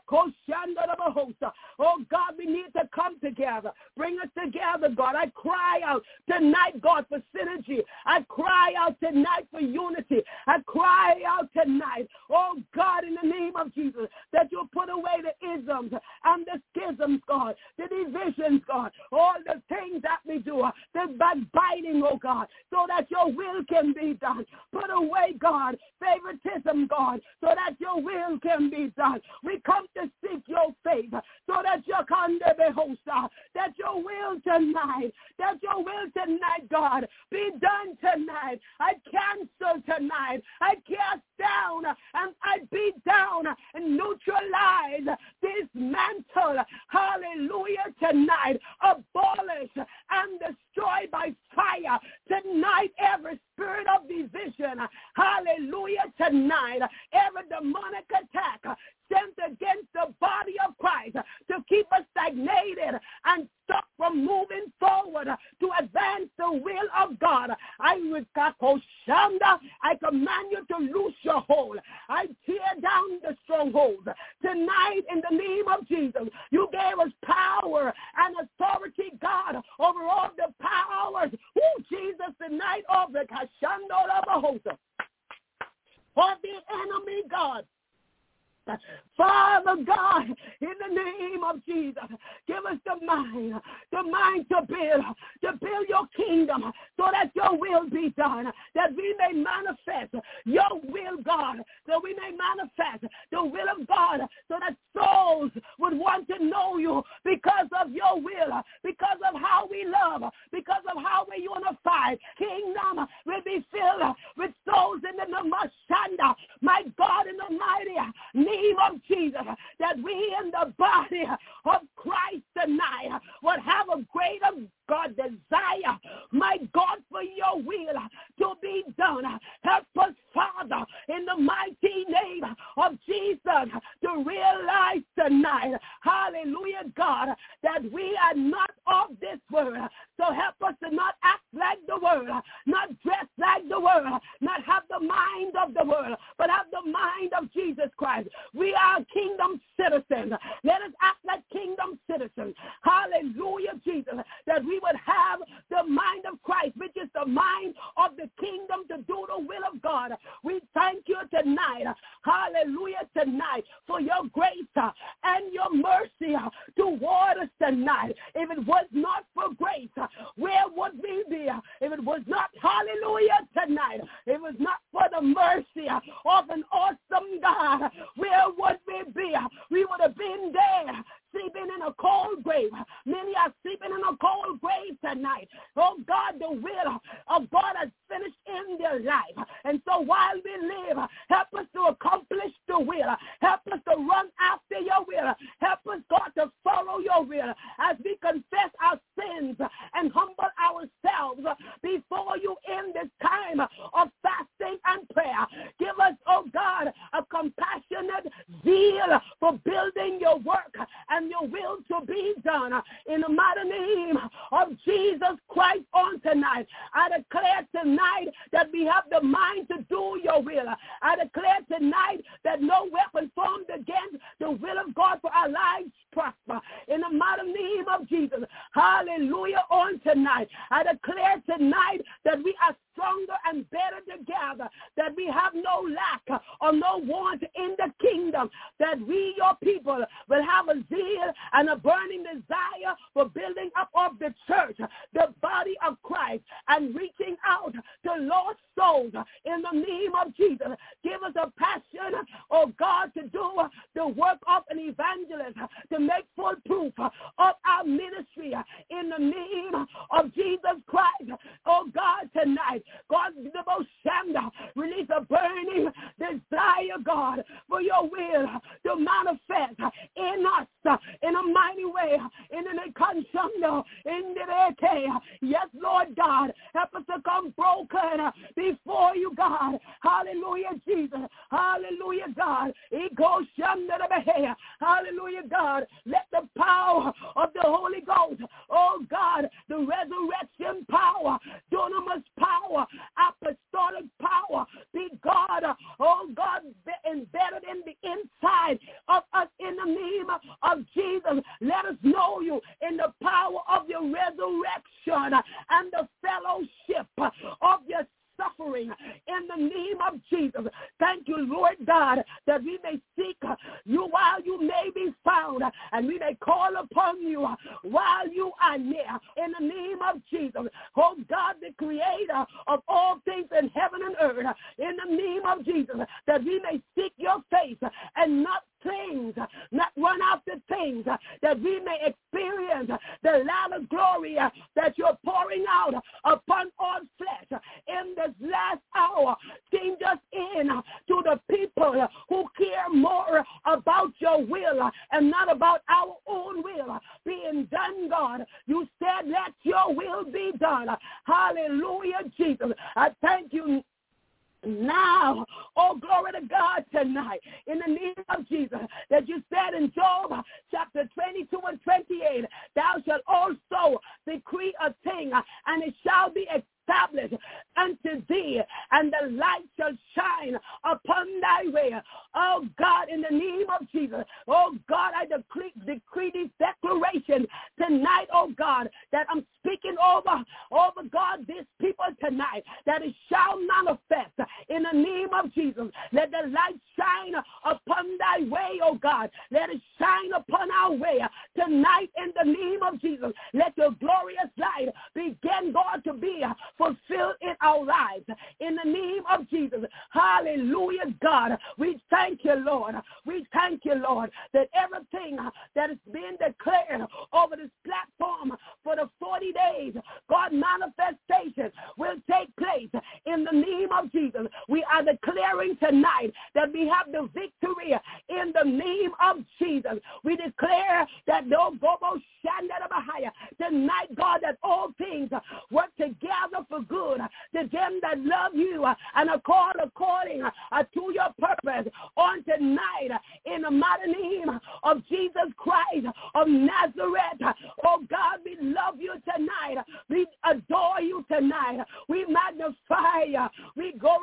Oh God, we need to come together. Bring us together, God. I cry out tonight, God, for synergy. I cry out tonight for unity. I cry out tonight, oh God, in the name of Jesus, that you'll put away the isms and the schisms, God, the divisions, God, all the things that we do, the backbiting, oh God, so that your will can be done. Put away, God, favoritism, God, so that your will can be done. We come to seek your favor, so that your that your will tonight, that your will tonight, God, be done tonight. I cancel tonight. I cast down and I beat down and neutralize, dismantle, hallelujah, tonight, abolish and destroy by fire tonight every spirit of division, hallelujah, tonight, every demonic attack sent against the body of Christ to keep us stagnated and stop from moving forward to advance the will of God. I I command you to loose your hold. I tear down the strongholds. Tonight, in the name of Jesus, you gave us power and authority, God, over all the powers. Ooh, Jesus, tonight, of the of the enemy, God. Father God, in the name of Jesus, give us the mind, the mind to build, to build your kingdom so that your will be done, that we may manifest your will, God, so we may manifest the will of God, so that souls would want to know you because of your will, because of how we love, because of how we unify. Kingdom will be filled with souls in the Namashanda, my God, in the mighty name of Jesus, that we in the body of Christ tonight would have a greater God desire, my God, for your will to be done. Help us, Father, in the mighty name of Jesus, to realize tonight, hallelujah, God, that we are not of this world. So help us to not act like the world, not dress like the world, not have the mind of the world, but have the mind of Jesus Christ. We are kingdom citizens. Let us act like kingdom citizens. Hallelujah, Jesus, that we would have the mind of Christ, which is the mind of the kingdom to do the will of God. We thank you tonight, hallelujah, tonight, for your grace and your mercy toward us tonight. If it was not for grace, where would we be? If it was not, hallelujah, tonight, if it was not for the mercy of an awesome God, where would we be? We would have been there, sleeping in a cold grave. Many are sleeping in a cold grave tonight. Oh God, the will of God has finished in their life. And so while we live, help us to accomplish the will. Help us to run after your will. Help us, God, to follow your will as we confess our sins and humble ourselves before you in this time of fasting and prayer. Give us, oh God, a compassionate zeal for building your work and your will to be done in the mighty name of Jesus Christ on tonight. I declare tonight that we have the mind to do your will. I declare tonight that no weapon formed against the will of God for our lives prosper in the mighty name of Jesus. Hallelujah on tonight. I declare tonight that we are stronger and better together, that we have no lack or no want in the kingdom, that we, your people, will have a zeal and a burning desire for building up of the church, the body of Christ, and reaching out to lost souls in the name of Jesus. Give us a passion, oh God, to do the work of an evangelist, to make full proof of our ministry in in the name of Jesus Christ. Oh God, tonight, God, the most Shanda, release a burning desire, God, for your will to manifest in us in a mighty way. In the consumption, in the yes, Lord God, help us to come broken before you, God. Hallelujah, Jesus. Hallelujah, God. Hallelujah, God. Let the power of the Holy Ghost, oh God, the resurrection power, dunamis power, apostolic power, be God, oh God, embedded in the inside of us in the name of Jesus. Let us know you in the power of your resurrection and the fellowship of your suffering in the name of Jesus. Thank you, Lord God, that we may seek you while you may be found, and we may call upon you while you are near in the name of Jesus. Oh God, the creator of all things in heaven and earth, in the name of Jesus, that we may seek your face and not things, not run after things, that we may experience the latter glory that you're pouring out upon all flesh in this last hour. Change us in to the people who care more about your will and not about our own will being done, God. You said, let your will be done. Hallelujah, Jesus. I thank you now, oh glory to God tonight, in the name of Jesus, that you said in Job chapter twenty-two and twenty-eight, thou shalt also decree a thing, and it shall be established unto thee, and the light shall shine upon thy way. Oh God, in the name of Jesus, oh God, I decree, decree this declaration tonight, oh God, that I'm speaking over, over God, these people tonight, that it shall manifest in the name of Jesus. Let the light shine upon thy way, oh God. Let it shine upon our way tonight in the name of Jesus. Let your glorious light begin, God, to be fulfilled in our lives in the name of Jesus. Hallelujah, God. We thank you, Lord. We thank you, Lord, that everything that is being declared over this platform for the forty days, God, manifestation will take place in the name of Jesus. We are declaring tonight that we have the victory in the name of Jesus. We declare that no gobo shandabahaya tonight, God, that all things work together for good to them that love you and are called according to your purpose on tonight in the mighty name of Jesus Christ of Nazareth. Oh God, we love you tonight. We adore you tonight. We magnify you. We go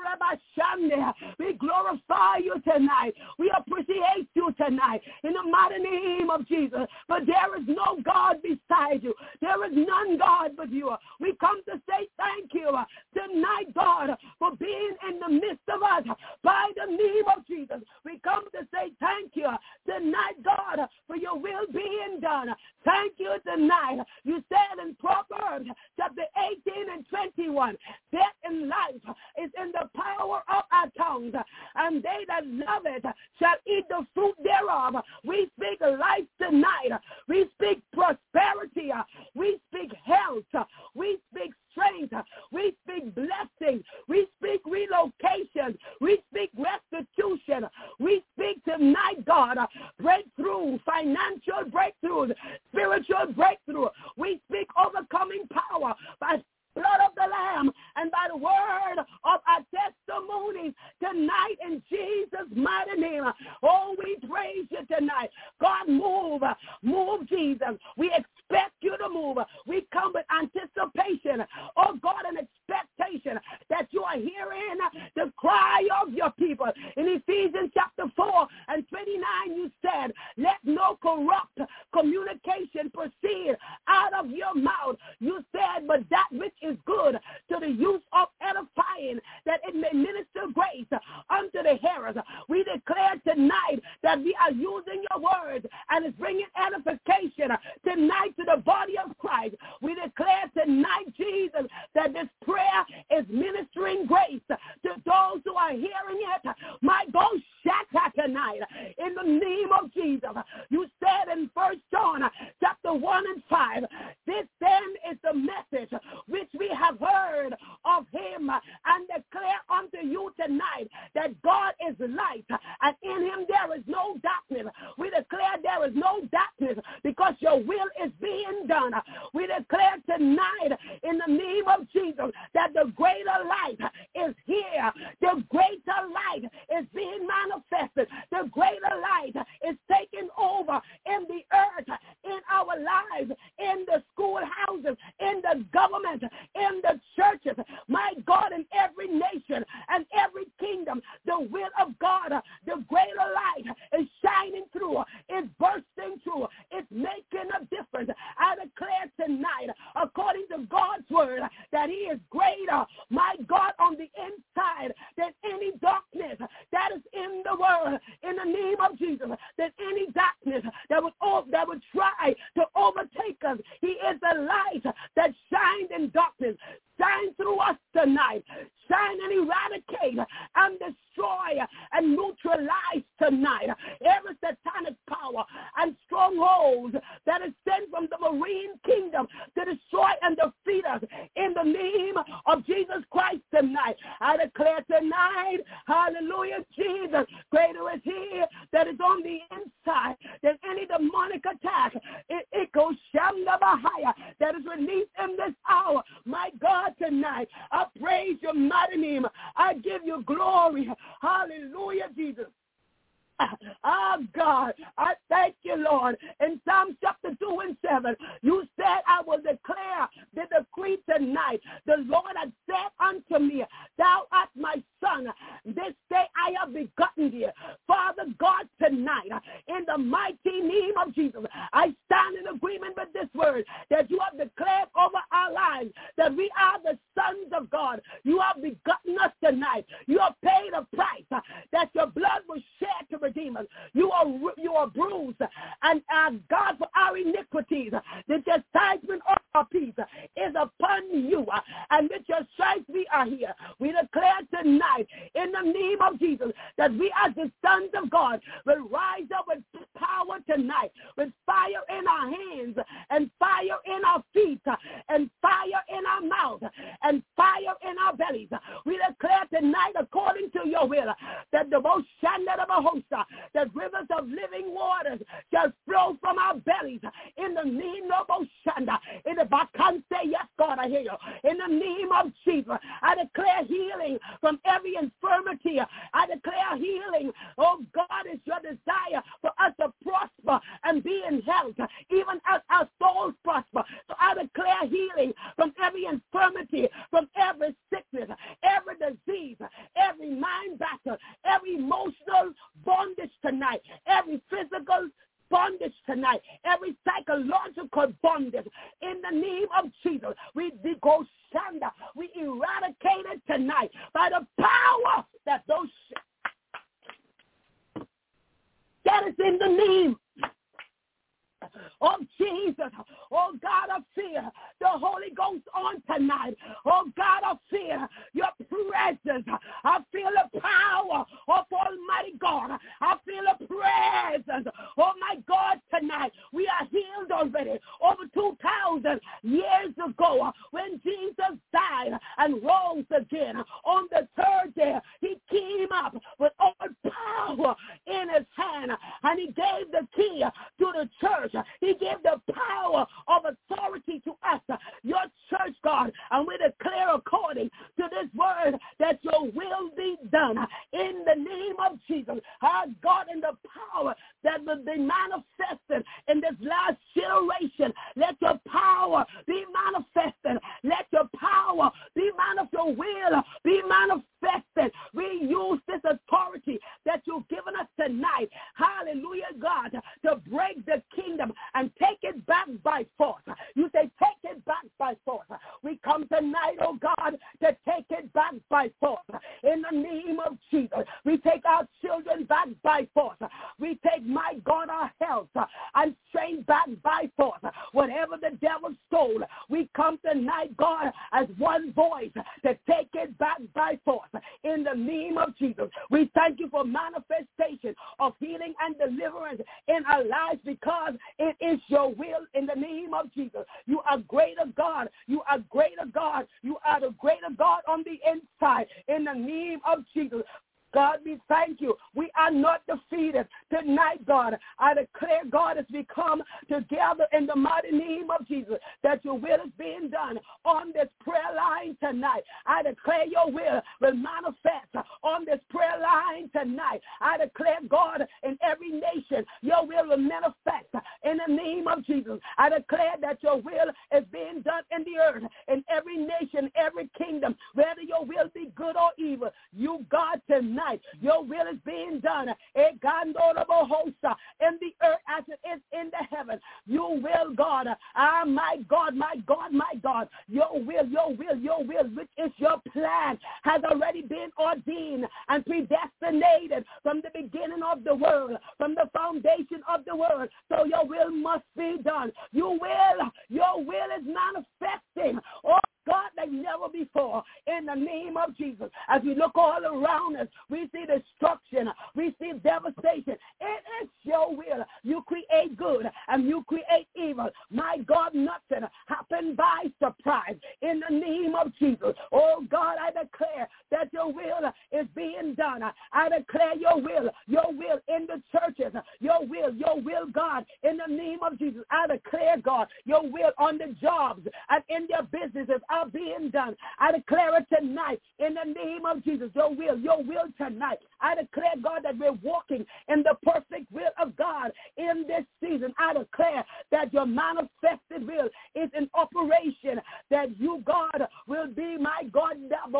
we glorify you tonight. We appreciate you tonight in the mighty name of Jesus. But there is no God beside you. There is none God but you. We come to say thank you tonight, God, for being in the midst of us by the name of Jesus. We come to say thank you tonight, God, for your will being done. Thank you tonight. You said in Proverbs chapter eighteen and twenty-one, death and life is in the power of our tongues, and they that love it shall eat the fruit thereof. We speak life tonight. We speak prosperity. We speak health. We speak strength. We speak blessing. We speak relocation. We speak restitution. We speak tonight, God, breakthrough, financial breakthroughs, spiritual breakthrough. We speak overcoming power by blood of the Lamb and by the word of our testimonies tonight in Jesus' mighty name. Oh, we praise you tonight. God, move. Move, Jesus. We expect you to move. We come with anticipation, oh God, an expectation that you are hearing the cry of your people. In Ephesians chapter four and twenty-nine, you said, let no corrupt communication proceed out of your mouth. You said, but that which is good to the use of edifying, that it may minister grace unto the hearers. We declare tonight that we are using your words and it's bringing edification tonight to the body of Christ. We declare tonight, Jesus, that this prayer is ministering grace to those who are hearing it. My God, shout tonight in the name of Jesus. You said in First John chapter one and five, this then We declare tonight in the name of Jesus that the greater light is here. The greater light is being manifested. The greater light is taking over in the earth, in our lives, in the schoolhouses, in the government, in the churches. My God, in every nation and every kingdom, the will of God, the greater light is shining through. It's bursting through. It's making a difference. I declare tonight, according to God's word, that he is greater, my God, on the inside than any darkness that is in the world, in the name of Jesus, than any darkness that would, that would try to overtake us. He is the light that shines in darkness. Shine through us tonight. Shine and eradicate and destroy and neutralize tonight every satanic power and strongholds that is sent from the marine kingdom to destroy and defeat us in the name of Jesus Christ tonight. I declare tonight, hallelujah, Jesus, greater is he that is on the inside than any demonic attack. It, it goes Shandabahaya that is released in this hour. My God, tonight, I praise your mighty name. I give you glory. Hallelujah, Jesus. Oh, God, I thank you, Lord. In Psalm chapter two and seven, you said, I will declare the decree tonight. The Lord has said unto me, thou art my son. This day I have begotten thee. Father God, tonight, in the mighty name of Jesus, I stand in agreement with this word that you have declared over our lives, that we are the sons of God. You have begotten us tonight. You have paid a price, that your blood was shed to redeem us. You are you are bruised, and uh, God, for our iniquities, the chastisement of our peace is upon you, and with your stripes we are here. We declare tonight in the name of Jesus that we as the sons of God will rise up with power tonight, with fire in our hands and fire in our feet and fire in our mouth and fire in our bellies. We declare tonight, according to your will, that the most that rivers of living waters shall flow from our bellies in the name of Oshanda. In the Bakanse, yes, God, I hear you. In the name of Jesus, I declare healing from every infirmity. I declare healing. Oh, God, is your desire for us to prosper and be in health, even as our souls prosper. So I declare healing from every infirmity, from every sickness, every disease, every mind battle, every emotional bondage tonight, every physical bondage tonight, every psychological bondage. In the name of Jesus, we go shanda, we eradicate it tonight by the power that those that is in the name of Jesus. Oh, God, I fear the Holy Ghost on tonight. Oh, God, I fear your presence. I feel the power of Almighty God. I feel the presence. Oh, my God, tonight we are healed already. Over two thousand years ago, when Jesus died and rose again, on the third day, he came up with all power in his hand, and he gave the key to the church. He gave the power of authority to us, your church, God, and we declare according to this word that your will be done in the name of Jesus. Our God, in the power that will be manifested in this last generation, let your power be manifested. Let your power be manifested. Your will be manifested. We use this authority that you've given us tonight, hallelujah, God, to break the kingdom and take it back by force. You say, take it back by force. We come tonight, oh God, to take it back by force. In the name of Jesus, we take our children back by force. We take, my God, our health and strength back by force. Whatever the devil stole, we come tonight, God, as one voice to take it back by force. In the name of Jesus, we thank you for manifestation of healing and deliverance in our lives, because it is your will in the name of Jesus. You are greater God. You are greater God. You are the greater God on the inside in the name of Jesus. God, we thank you. We are not defeated. Tonight, God, I declare, God, as we come together in the mighty name of Jesus, that your will is being done on this prayer line tonight. I declare your will will manifest on this prayer line tonight. I declare, God, in every nation, your will will manifest in the name of Jesus. I declare that your will is being done in the earth, in every nation, every kingdom, whether your will be good or evil. You, God, tonight, your will is being done in the earth as it is in the heaven. You will, God, ah, my God, my God, my God, your will, your will, your will, which is your plan, has already been ordained and predestinated from the beginning of the world, from the foundation of the world. So your will must be done. You will, your will is manifesting. Oh, God, like never before, in the name of Jesus. As we look all around us, we see destruction, we see devastation. It is your will. You create good and you create evil. My God, nothing happened by surprise. In the name of Jesus, oh God, I declare that your will is being done. I declare your will, your will in the churches, your will, your will, God, in the name of Jesus. I declare, God, your will on the jobs and in their businesses are being done. I declare it tonight in the name of Jesus. Your will, your will tonight. I declare, God, that we're walking in the perfect will of God in this season. I declare that your manifested will is in operation, that you, God, will be my God,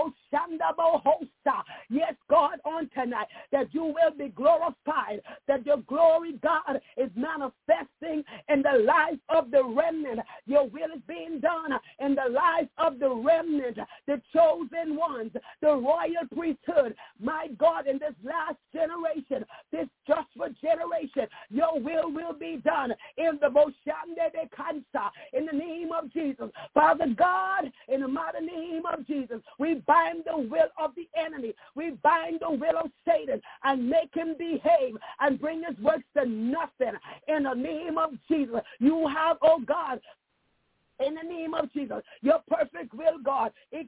yes, God, on tonight, that you will be glorified, that your glory, God, is manifesting in the lives of the remnant. Your will is being done in the lives of the remnant, the chosen ones, the royal priesthood. My God, in this last generation, this Joshua generation, your will will be done in the Moshande de Kansa, in the name of Jesus. Father God, in the mighty name of Jesus, we bind the will of the enemy. We bind the will of Satan and make him behave and bring his works to nothing. In the name of Jesus, you have, oh God, in the name of Jesus, your perfect will, God. In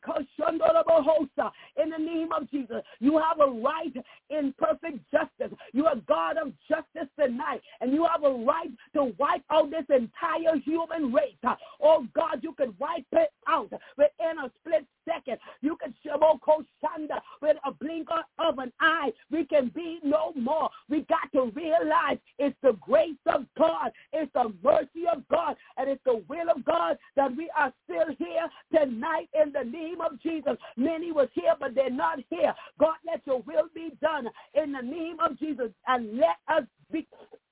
the name of Jesus, you have a right in perfect justice. You are God of justice tonight, and you have a right to wipe out this entire human race. Oh God, you can wipe it out within a split second. You can shaboko shanda with a blink of an eye. We can be no more. We got to realize it's the grace of God, it's the mercy of God, and it's the will of God that we are still here tonight in the name of Jesus. Many was here, but they're not here. God, let your will be done in the name of Jesus, and let us be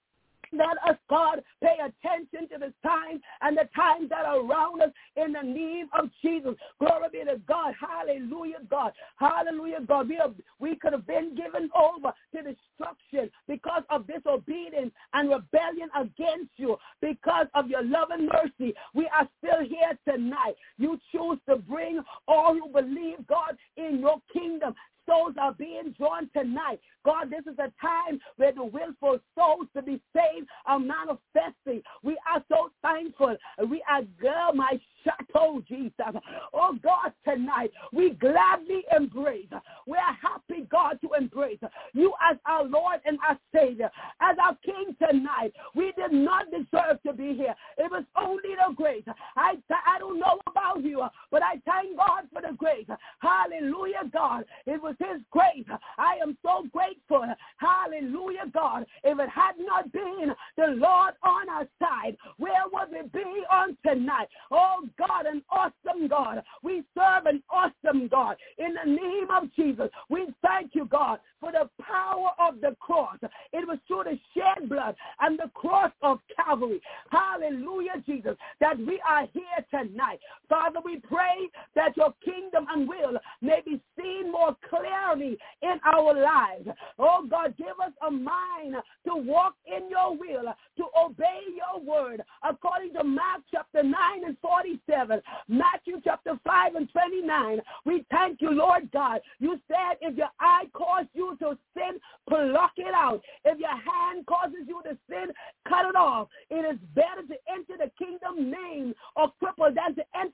Let us, God, pay attention to the times and the times that are around us in the name of Jesus. Glory be to God. Hallelujah, God. Hallelujah, God. We, have, we could have been given over to destruction because of disobedience and rebellion against you. Because of your love and mercy, we are still here tonight. You choose to bring all who believe, God, in your kingdom. Souls are being drawn tonight. God, this is a time where the willful souls to be saved are manifesting. We are so thankful. We are, girl, my chateau, Jesus. Oh, God, tonight, we gladly embrace. We are happy, God, to embrace you as our Lord and our Savior, as our King tonight. We did not deserve to be here. It was only the grace. I, I don't know about you, but I thank God for the grace. Hallelujah, God. It was his grace. I am so grateful. Hallelujah, God. If it had not been the Lord on our side, where would we be on tonight? Oh, God, an awesome God. We serve an awesome God. In the name of Jesus, we thank you, God, for the power of the cross. It was through the shed blood and the cross of Calvary. Hallelujah, Jesus, that we are here tonight. Father, we pray that your kingdom and will may be seen more clearly in our lives. Oh, God, give us a mind to walk in your will, to obey your word, according to Mark chapter nine and forty-seven, Matthew chapter five and twenty-nine. We thank you, Lord God. You said if your eye causes you to sin, pluck it out. If your hand causes you to sin, cut it off. It is better to enter the kingdom maimed or crippled than to enter into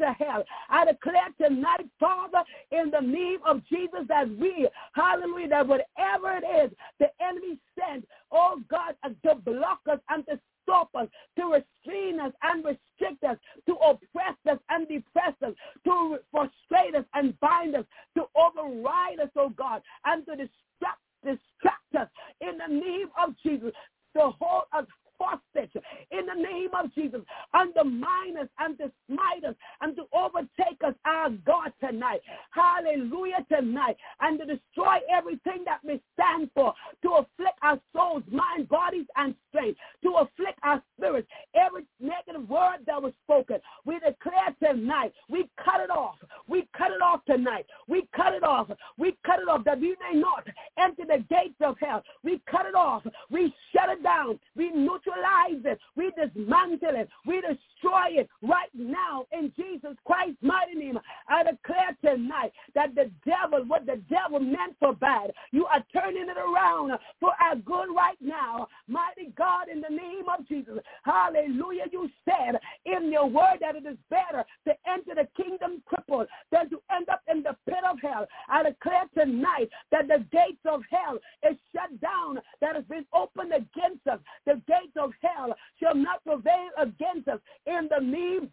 to hell. I declare tonight, Father, in the name of Jesus, that we, hallelujah, that whatever it is the enemy sent, oh God, to block us and to stop us, to restrain us and restrict us, to oppress us and depress us, to frustrate us and bind us, to override us, oh God, and to distract, distract us in the name of Jesus, to hold us hostage in the name of Jesus, undermine us and to smite us and to overtake us, our God, tonight. Hallelujah, tonight. And to destroy everything that we stand for, to afflict our souls, mind, bodies, and strength, to afflict our spirits. Every negative word that was spoken, we declare tonight, we cut it off. We cut it off tonight. We cut it off. We cut it off that we may not enter the gates of hell. We cut it off. We shut it down. We neutralize it. We dismantle it. We destroy it right now in Jesus Christ's mighty name. I declare tonight that the devil, what the devil meant for bad, you are turning it around for our good right now. Mighty God, in the name of Jesus. Hallelujah. You said in your word that it is better to enter the kingdom crippled than to end up in the pit of hell. I declare tonight that the gates of hell is shut down, that has been opened against us. The gates of hell shall not prevail against us in the name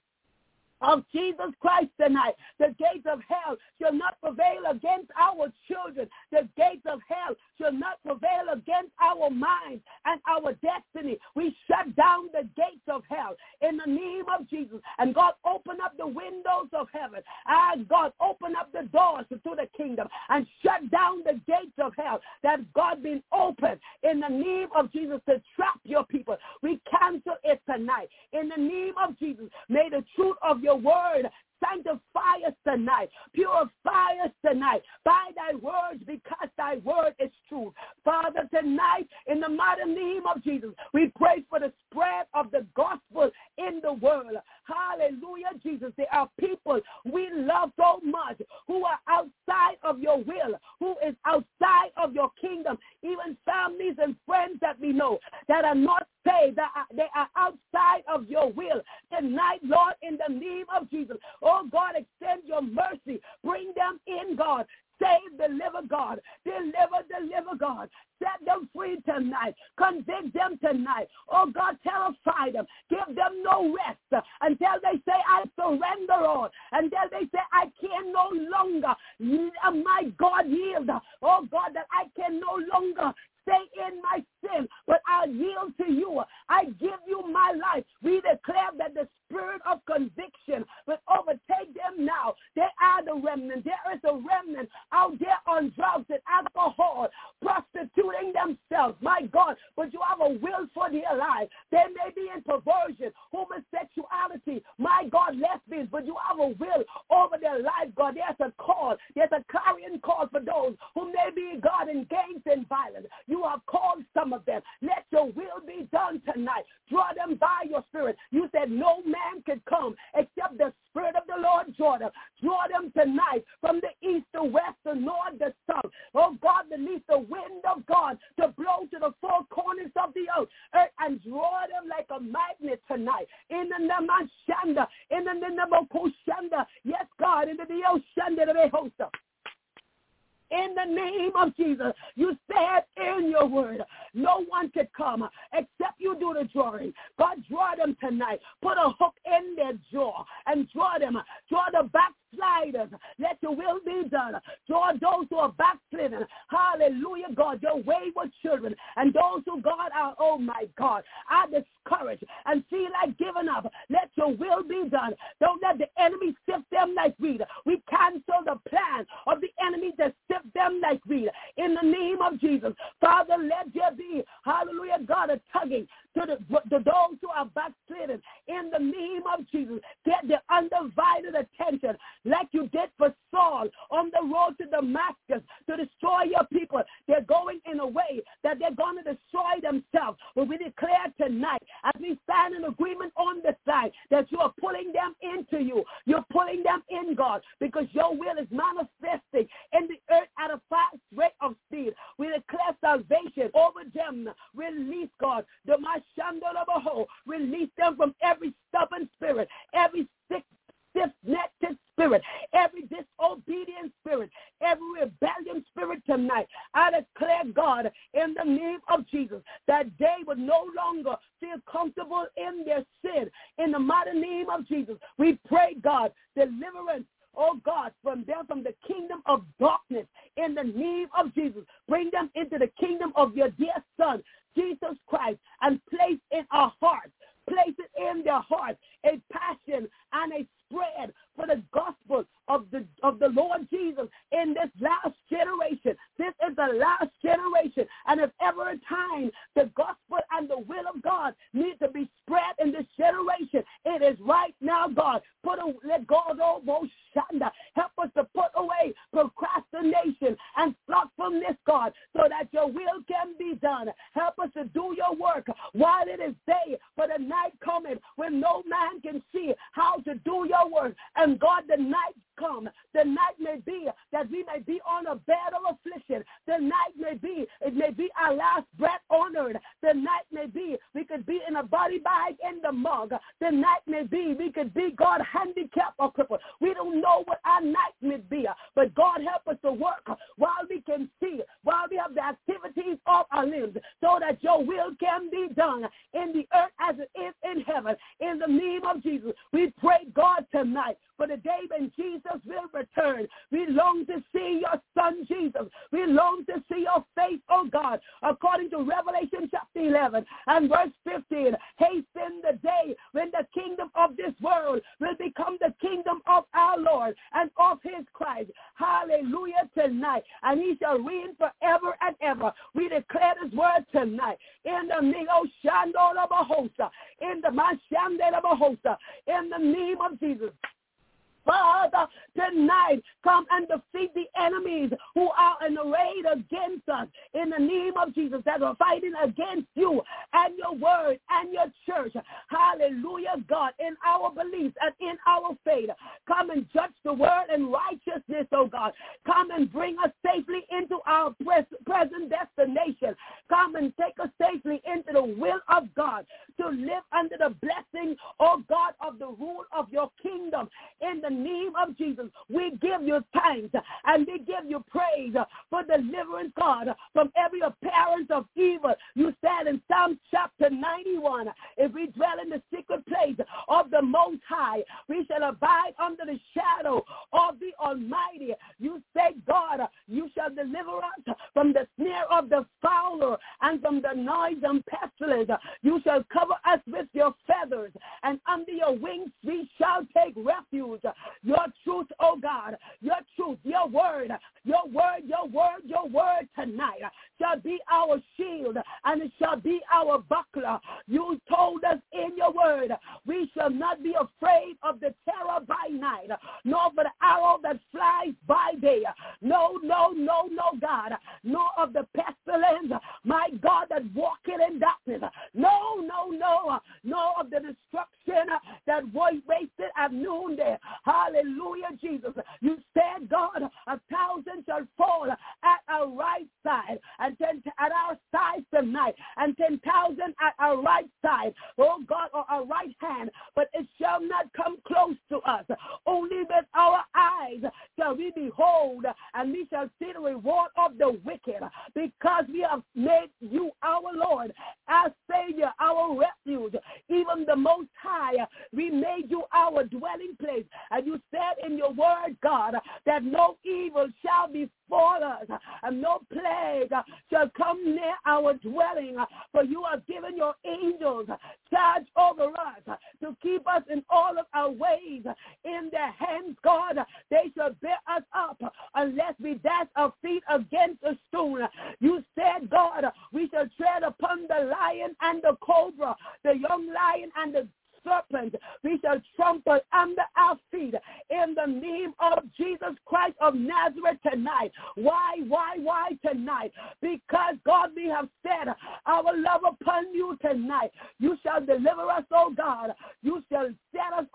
of Jesus Christ tonight. The gates of hell shall not prevail against our children. The gates of hell shall not prevail against our minds and our destiny. We shut down the gates of hell in the name of Jesus. And God, open up the windows of heaven. And God, open up the doors to the kingdom and shut down the gates of hell that God been opened in the name of Jesus to trap your people. We cancel it tonight in the name of Jesus. May the truth of your word sanctify us tonight, purify us tonight by thy words, because thy word is true. Father, tonight, in the mighty name of Jesus, we pray for the spread of the gospel in the world. Hallelujah, Jesus. There are people we love so much who are outside of your will, who is outside of your kingdom, even families and friends that we know that are not saved, that are, they are outside of your will. Tonight, Lord, in the name of Jesus, oh God, extend your mercy. Bring them in, God. Save, deliver, God. Deliver, deliver, God. Set them free tonight. Convict them tonight. Oh, God, terrify them. Give them no rest until they say, I surrender all. Until they say, I can no longer, my God, yield. Oh, God, that I can no longer stay in my sin, but I'll yield to you. I give you my life. We declare that the spirit of conviction will overtake them now. They are the remnant. There is a remnant out there on drugs and alcohol, prostituting themselves. My God, but you have a will for their life. They may be in perversion, homosexuality, my God, lesbians, but you have a will over their life, God. There's a call. There's a clarion call for those who may be, God, engaged in violence. You have called some of them. Let your will be done tonight. Draw them by your spirit. You said no man can come except the spirit of the Lord draw them. Draw them tonight from the east, the west, the north, the south. Oh God, release the wind of God to blow to the four corners of the earth, earth and draw them like a magnet tonight. In the Namashanda, in the Namakushanda. Yes, God, in the Oshanda, the Behosa. In the name of Jesus, you said in your word, no one could come except you do the drawing. God, draw them tonight. Put a hook in their jaw and draw them. Draw the backsliders. Let your will be done. Draw those who are backslidden. Hallelujah, God, your wayward children. And those who, God, are, oh my God, are discouraged and feel like giving up. Let your will be done. Don't let the enemy sift them like wheat. We cancel the plan of the enemy to sift them like wheat. In the name of Jesus, Father, let there be, hallelujah, God, a tugging to, the, to those who are backslidden. In the name of Jesus, get their undivided attention like you did for Saul on the road to Damascus to destroy your people. They're going in a way that they're going to destroy themselves. But we declare tonight, as we stand in agreement on the side, that you are pulling them into you. You're pulling them in, God, because your will is manifesting in the earth at a fast rate of speed. We declare salvation over them. Release, God, the Mashandalabaho. Release them from every stubborn spirit, every sick, stiff-necked spirit, every disobedient spirit, every rebellion spirit tonight. I declare, God, in the name of Jesus, that they would no longer feel comfortable in their sin. In the mighty name of Jesus, we pray, God, deliverance, oh God, from them, from the kingdom of darkness, in the name of Jesus. Bring them into the kingdom of your dear Son, Jesus Christ, and place in our hearts, place it in their hearts, a passion and a spread for the gospel of the of the Lord Jesus in this last generation. This is the last generation, and if ever a time the gospel and the will of God need to be spread in this generation, it is right now, God. Put a, let God over Shanda. Help us to put away procrastination and slothfulness, God, so that your will can be done. Help us to do your work while it is day, for the night coming when no man can see how to do your work. And God, the night come. The night may be that we may be on a bed of affliction. The night may be, it may be our last breath on earth. The night may be, we could be in a body bag in the mug. The night may be, we could be, God, handicapped or crippled. We don't know what our night may be, but God help us to work while we can see, while we have the activities of our limbs, so that your will can be done in the earth as it is in heaven. In the name of Jesus, we pray, God, tonight for the day when Jesus will return. We long to see your Son, Jesus. We long to see your face, oh God, according to Revelation chapter eleven and verse fifteen. Hasten the day when the kingdom of this world will become the kingdom of our Lord and of his Christ. Hallelujah tonight. And he shall reign forever and ever. We declare this word tonight in the name of Shandola Bahosa, in the Mashandela Bahosa, in the name of Jesus. Father, tonight, come and defeat the enemies who are arrayed against us in the name of Jesus, that are fighting against you and your word and your church. Hallelujah, God, in our beliefs and in our faith. Come and judge the word and righteousness, oh God. Come and bring us safely into our present destination. Come and take us safely into the will of God, to live under the blessing, oh God, of the rule of your kingdom. In the name of Jesus, we give you thanks and we give you praise for deliverance, God, from every appearance of evil. You said in Psalm chapter ninety-one, if we dwell in the secret place of the Most High, we shall abide under the shadow of the Almighty. You say, God, you shall deliver us from the snare of the fowler and from the noise and pestilence. You shall cover us with your feathers, and under your wings we shall take refuge. Your truth, oh God, your truth, your word, your word, your word, your word tonight shall be our shield, and it shall be our buckler. You told us in your word, we shall not be afraid of the terror by night, nor for the arrow that flies by day. No, no, no, no, God, nor of the pestilence, my God, that walketh in darkness. No, no, no, nor of the destruction that wasted at noonday. Hallelujah, Jesus. You said, God, a thousand shall fall at our right side, and ten at our side tonight, and ten thousand at our right side, oh God, or our right hand, but it shall not come close to us. Only with our eyes shall we behold, and we shall see the reward of the wicked, because we have made you our Lord, our Savior, our refuge, even the Most High. We made you our dwelling place, and you said in your word, God, that no evil shall befall us, and no plague shall come near our dwelling, for you have given your angels charge over us to keep us in all of our ways. In their hands, God, they shall bear us up unless we dash our feet against a stone. You said, God, we shall tread upon the lion and the cobra, the young lion and the serpent. We shall trample under our feet in the name of Jesus Christ of Nazareth tonight. Why, why, why tonight? Because, God, we have said our love upon you tonight. You shall deliver us, oh God. You shall set us on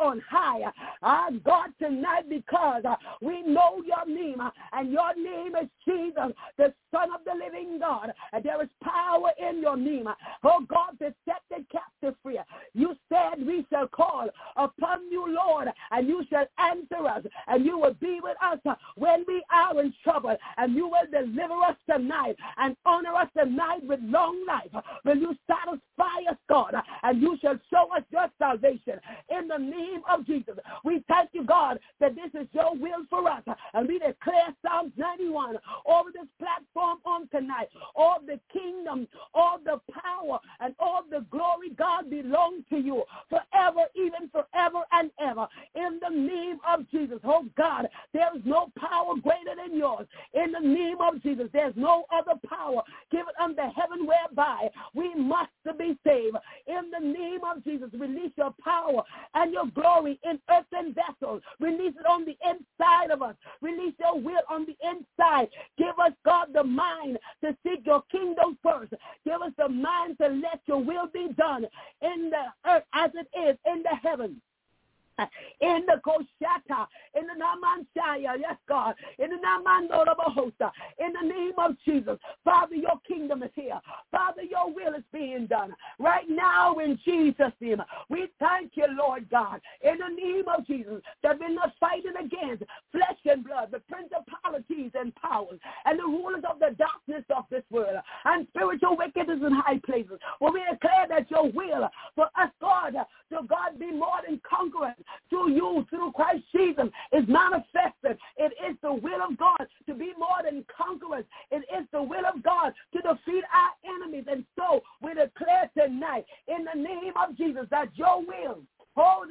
on high. Our God, tonight, because uh, we know your name, uh, and your name is Jesus, the Son of the living God. And there is power in your name, uh, oh God, to set the captive free. You said we shall call upon you, Lord, and you shall answer us, and you will be with us uh, when we are in trouble, and you will deliver us tonight and honor us tonight with long life. Will you satisfy us, God, and you shall show us your salvation in the name of Jesus. We thank you, God, that this is your will for us, and we declare Psalms ninety-one over this platform on tonight. All the kingdom, all the power, and all the glory, God, belong to you forever, even forever and ever, in the name of Jesus. Oh God, there is no power greater than yours. In the name of Jesus, there's no other power given under heaven whereby we must be saved. In the name of Jesus, release your power and your glory in earthen vessels. Release it on the inside of us. Release your will on the inside. Give us, God, the mind to seek your kingdom first. Give us the mind to let your will be done in the earth as it is in the heavens. In the Koshata, in the Namanshaya, yes, God, in the Namandorobahosa, in the name of Jesus. Father, your kingdom is here. Father, your will is being done right now in Jesus' name. We thank you, Lord God, in the name of Jesus, that we're not fighting against flesh and blood, the principalities and powers, and the rulers of the darkness of this world, and spiritual wickedness in high places. Well, we declare that your will for us, God, to God be more than conquerors through you, through Christ Jesus, is manifested. It is the will of God to be more than conquerors. It is the will of God to defeat our enemies. And so we declare tonight in the name of Jesus that your will, oh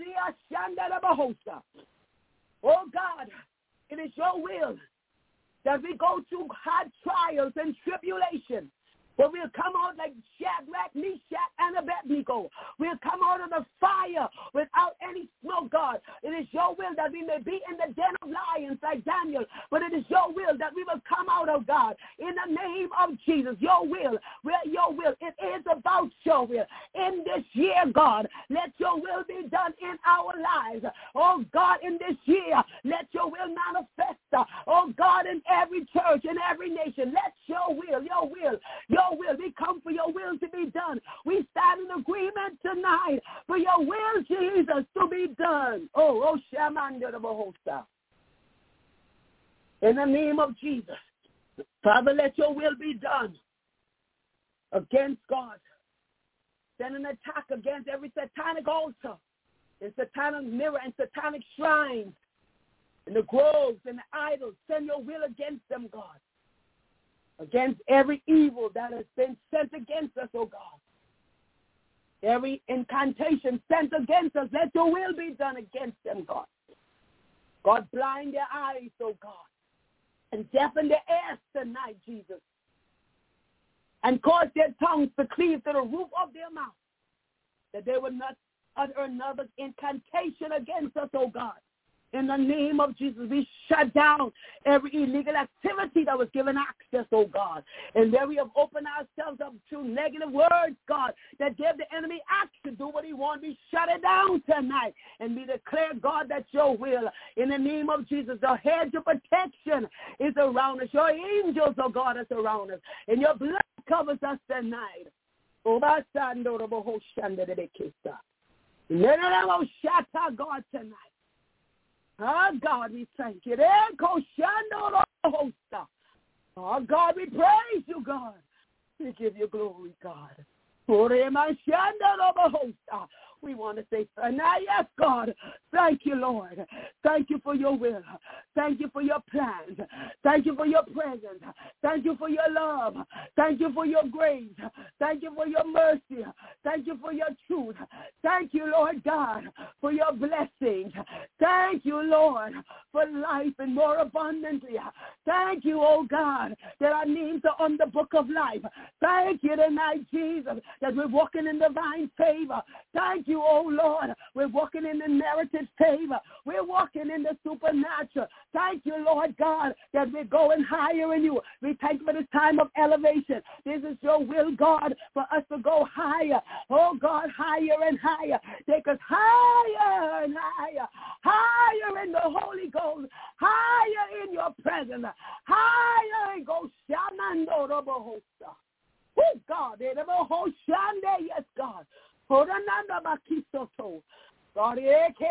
God, it is your will that we go through hard trials and tribulation. But we'll come out like Shadrach, Meshach, and Abednego. We'll come out of the fire without any smoke, God. It is your will that we may be in the den of lions like Daniel. But it is your will that we will come out of, God, in the name of Jesus. Your will, your will. It is about your will. In this year, God, let your will be done in our lives. Oh, God, in this year, let your will manifest. Oh, God, in every church, in every nation, let your will, your will, your will. We come for your will to be done. We stand in agreement tonight for your will, Jesus, to be done. Oh, oh, Shamanda the Bohosa. In the name of Jesus, Father, let your will be done against God. Send an attack against every satanic altar and satanic mirror and satanic shrines and the groves and the idols. Send your will against them, God. Against every evil that has been sent against us, oh God. Every incantation sent against us, let your will be done against them, God. God, blind their eyes, oh God, and deafen their ears tonight, Jesus. And cause their tongues to cleave to the roof of their mouth, that they will not utter another incantation against us, oh God. In the name of Jesus, we shut down every illegal activity that was given access, oh God. And there we have opened ourselves up to negative words, God, that give the enemy access to do what he wants. We shut it down tonight. And we declare, God, that your will, in the name of Jesus, the hedge of protection is around us. Your angels, oh God, is around us. And your blood covers us tonight. God, tonight. Oh, God, we thank you. Oh, God, we praise you, God. We give you glory, God. We want to say, now, yes, God, thank you, Lord. Thank you for your will. Thank you for your plans. Thank you for your presence. Thank you for your love. Thank you for your grace. Thank you for your mercy. Thank you for your truth. Thank you, Lord God, for your blessings. Thank you, Lord, for life and more abundantly. Thank you, oh God, that our names are on the book of life. Thank you tonight, Jesus, that we're walking in divine favor. Thank you, oh Lord. We're walking in the merited favor. We're walking in the supernatural. Thank you, Lord God, that we're going higher in you. We thank you for this time of elevation. This is your will, God, for us to go higher. Oh, God, higher and higher. Take us higher and higher. Higher in the Holy Ghost. Higher in your presence. Higher in Ghost. Oh, God. Yes, God. God,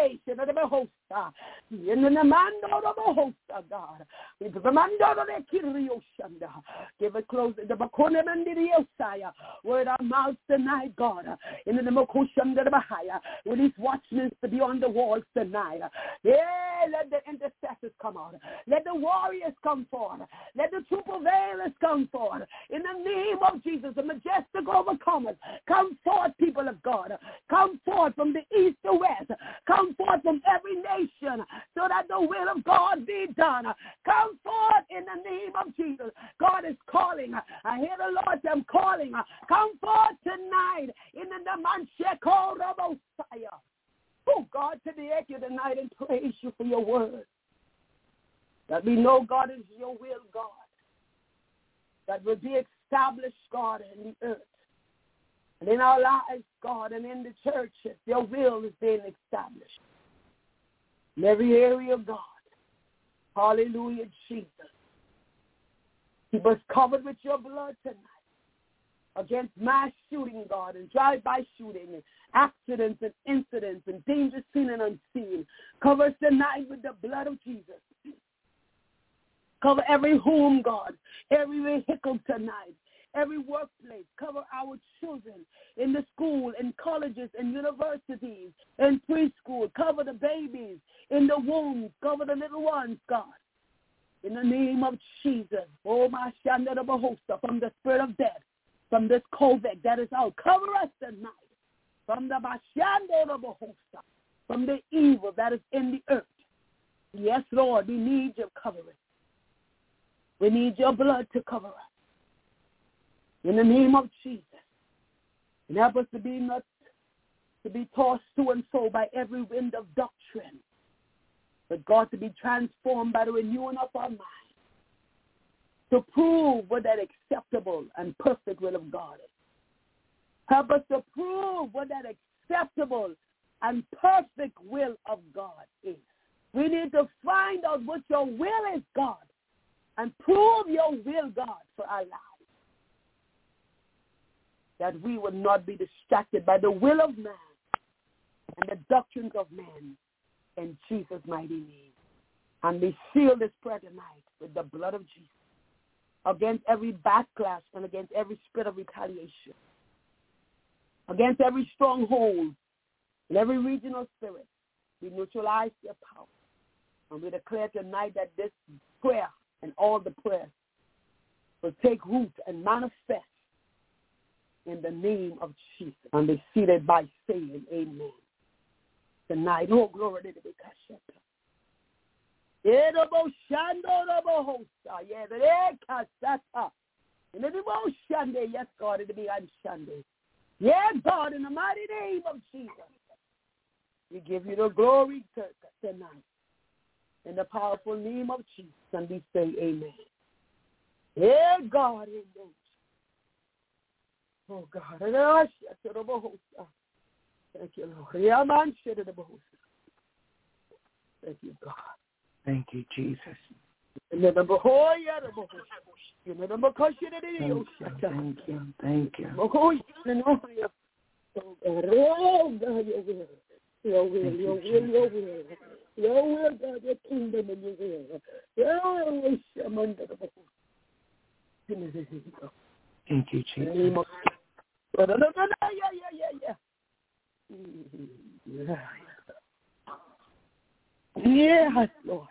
in the mando of a host, God. Give the mando of the Kirioshanda. Give it close the Bakona Mandiosaya. Word our mouths tonight, God. In the Mokusham of Bahaya. With these watchmen to be on the walls tonight. Yeah, let the intercessors come out. Let the warriors come forth. Let the troop of veilers come forth. In the name of Jesus, the majestic overcomers. Come forth, people of God. Come forth from the east to west. Come forth from every nation so that the will of God be done. Come forth in the name of Jesus. God is calling. I hear the Lord say, I'm calling. Come forth tonight in the Mansheko Rabosaya. Oh, God, to the you tonight and praise you for your word. That we know, God, is your will, God. That will be established, God, in the earth. And in our lives, God, and in the churches, your will is being established. In every area of God. Hallelujah, Jesus. Keep us covered with your blood tonight. Against mass shooting, God, and drive-by shooting, and accidents and incidents, and danger seen and unseen. Cover us tonight with the blood of Jesus. Cover every home, God, every vehicle tonight. Every workplace, cover our children in the school, in colleges, in universities, in preschool. Cover the babies in the womb. Cover the little ones, God. In the name of Jesus. Oh, my Shanda Bahosa, from the spirit of death, from this COVID that is out. Cover us tonight. From the Bashanda Bahosa, from the evil that is in the earth. Yes, Lord, we need your covering. We need your blood to cover us. In the name of Jesus. And help us to be not to be tossed to and fro by every wind of doctrine. But God, to be transformed by the renewing of our mind. To prove what that acceptable and perfect will of God is. Help us to prove what that acceptable and perfect will of God is. We need to find out what your will is, God. And prove your will, God, for our lives. That we would not be distracted by the will of man and the doctrines of men in Jesus' mighty name. And we seal this prayer tonight with the blood of Jesus against every backlash and against every spirit of retaliation, against every stronghold and every regional spirit. We neutralize their power. And we declare tonight that this prayer and all the prayers will take root and manifest in the name of Jesus. And be seated by saying amen. Tonight, oh, glory to the Kashata. Yes, God, it'll be on Sunday. Yeah, God, in the mighty name of Jesus, we give you the glory tonight. In the powerful name of Jesus, and we say amen. Yeah, God, amen. Oh, God. Thank you, Lord. Thank you, God. Thank you, Jesus. Thank you. Thank you. Thank you. Oh, God. Oh, God, your will. Your will, your will, your will. Your will, God, your kingdom and your will. Your will, thank you, Jesus. Yeah, yeah, yeah, yeah. Yes, Lord.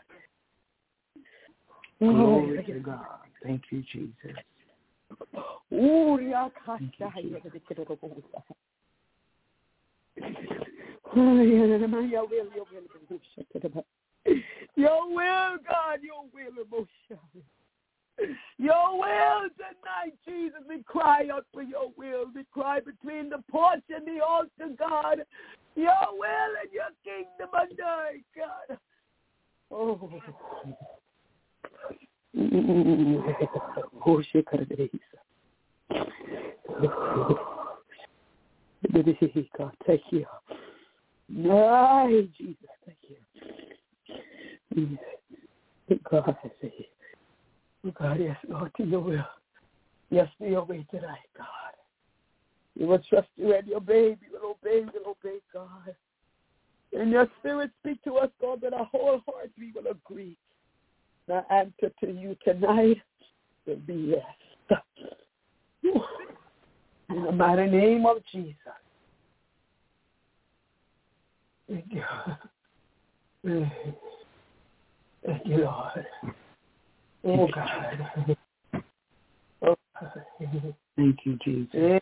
Glory to God. Thank you, Jesus. Oh, yeah, your will, your will. Your will, God, your will, emotion. Your will tonight, Jesus. We cry out for your will. We cry between the porch and the altar, God. Oh. Oh, she cut it. God, thank you. Ay, Jesus, thank you. God, I say, God, yes, Lord, to your will. Yes, to your way tonight, God. We will trust you and your baby will obey, will obey, God. And your spirit speak to us, God, that our whole heart we will agree. The answer to you tonight will be yes. In the mighty name of Jesus. Thank you. Thank you, Lord. Oh, God. Oh, God. Thank you, Jesus.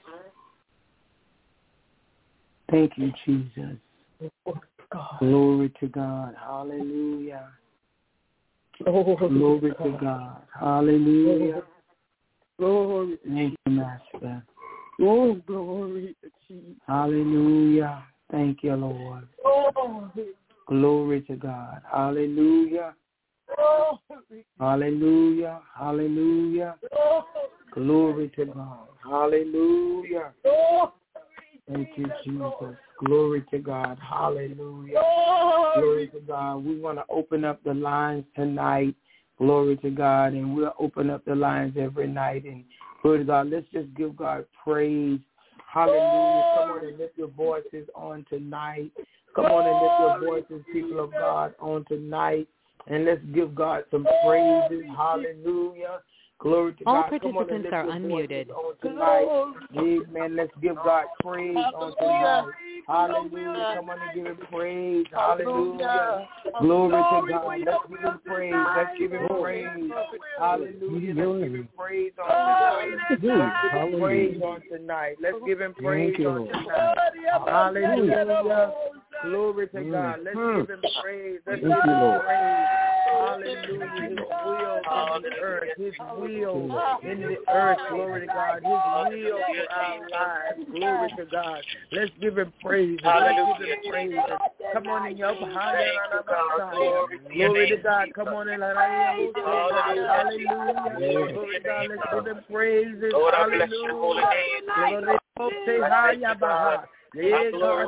Thank you, Jesus. Oh, God. Glory to God. Hallelujah. Oh, glory God. to God. Hallelujah. Glory. Thank you, Master. Oh, glory to Jesus. Hallelujah. Thank you, Lord. Oh, glory to God. Hallelujah. oh, Hallelujah. Hallelujah. oh, Glory to God. Hallelujah. oh, Thank you, Jesus. Glory to God. Hallelujah. Glory to God. We want to open up the lines tonight. Glory to God. And we'll open up the lines every night. And glory to God. Let's just give God praise. Hallelujah. Come on and lift your voices on tonight. Come on and lift your voices, people of God, on tonight. And let's give God some praises. Hallelujah. Glory to All God. participants are unmuted. On tonight. Amen. Let's give God praise on tonight. Hallelujah. Come on and give him praise. Hallelujah. Glory to God. Let's give him praise. Let's give him praise. Hallelujah. Let's give him praise on tonight. Let's give him praise on tonight. Let's give him praise on tonight. Hallelujah. Glory to God. Let's give him praise. Let's give him praise. Hallelujah. His will in the earth. His will in the earth. Glory to God. His will for our lives. Glory to God. Let's give him praise. Let's give him praise. Come on in your glory to God. Come on in. Hallelujah. Glory to God. Let's give him praises. Hallelujah. Yeah, God.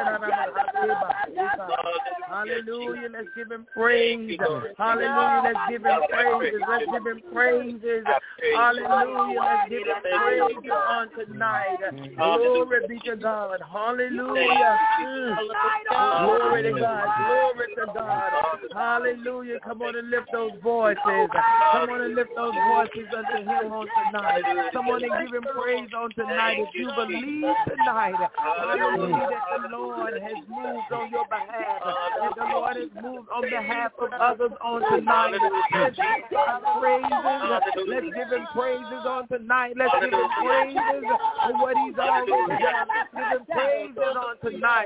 Hallelujah. Let's give him praise. Hallelujah. Let's give him praises. Let's give him praises. Hallelujah. Let's give him praises on tonight. Glory be to God. Hallelujah. Mm. Glory to God. Glory to God. Hallelujah. Come on and lift those voices. Come on and lift those voices unto him on tonight. Come on and give him praise on tonight if you believe tonight. Hallelujah, that the Lord has moved on your behalf, that the Lord has moved on behalf of others on tonight. Let's give him praises. Let's give him praises on tonight. Let's give him praises for what he's already done. Let's give him praises on tonight.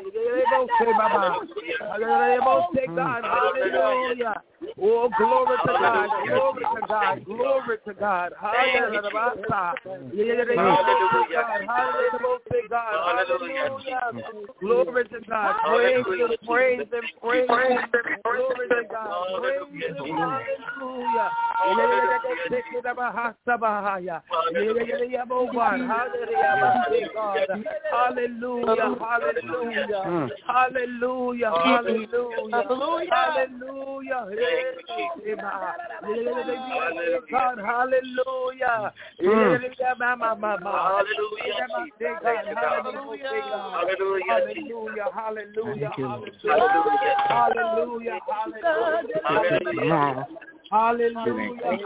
Hallelujah. Oh, glory to God, glory to God, glory to God. Hallelujah. Glory to God. Praise him, praise him, praise him. Glory to God. Praise him. Hallelujah. Hallelujah. Hallelujah. Hallelujah. Hallelujah. Hallelujah. Hallelujah. God, hallelujah. Hallelujah. Hallelujah. Hallelujah. Hallelujah. Hallelujah.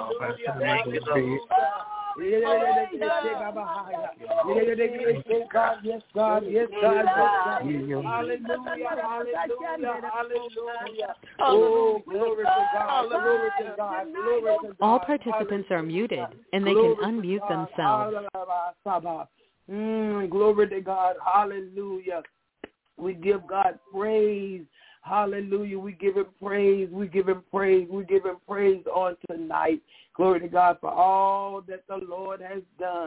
God, yes, God, yes, God, yes, God. Hallelujah, hallelujah, hallelujah. Oh, glory to God, glory to God, glory to God. All participants are muted, and they can unmute themselves. Mm, glory to God, hallelujah. We give God praise. Hallelujah. We give him praise. We give him praise. We give him praise on tonight. Glory to God for all that the Lord has done.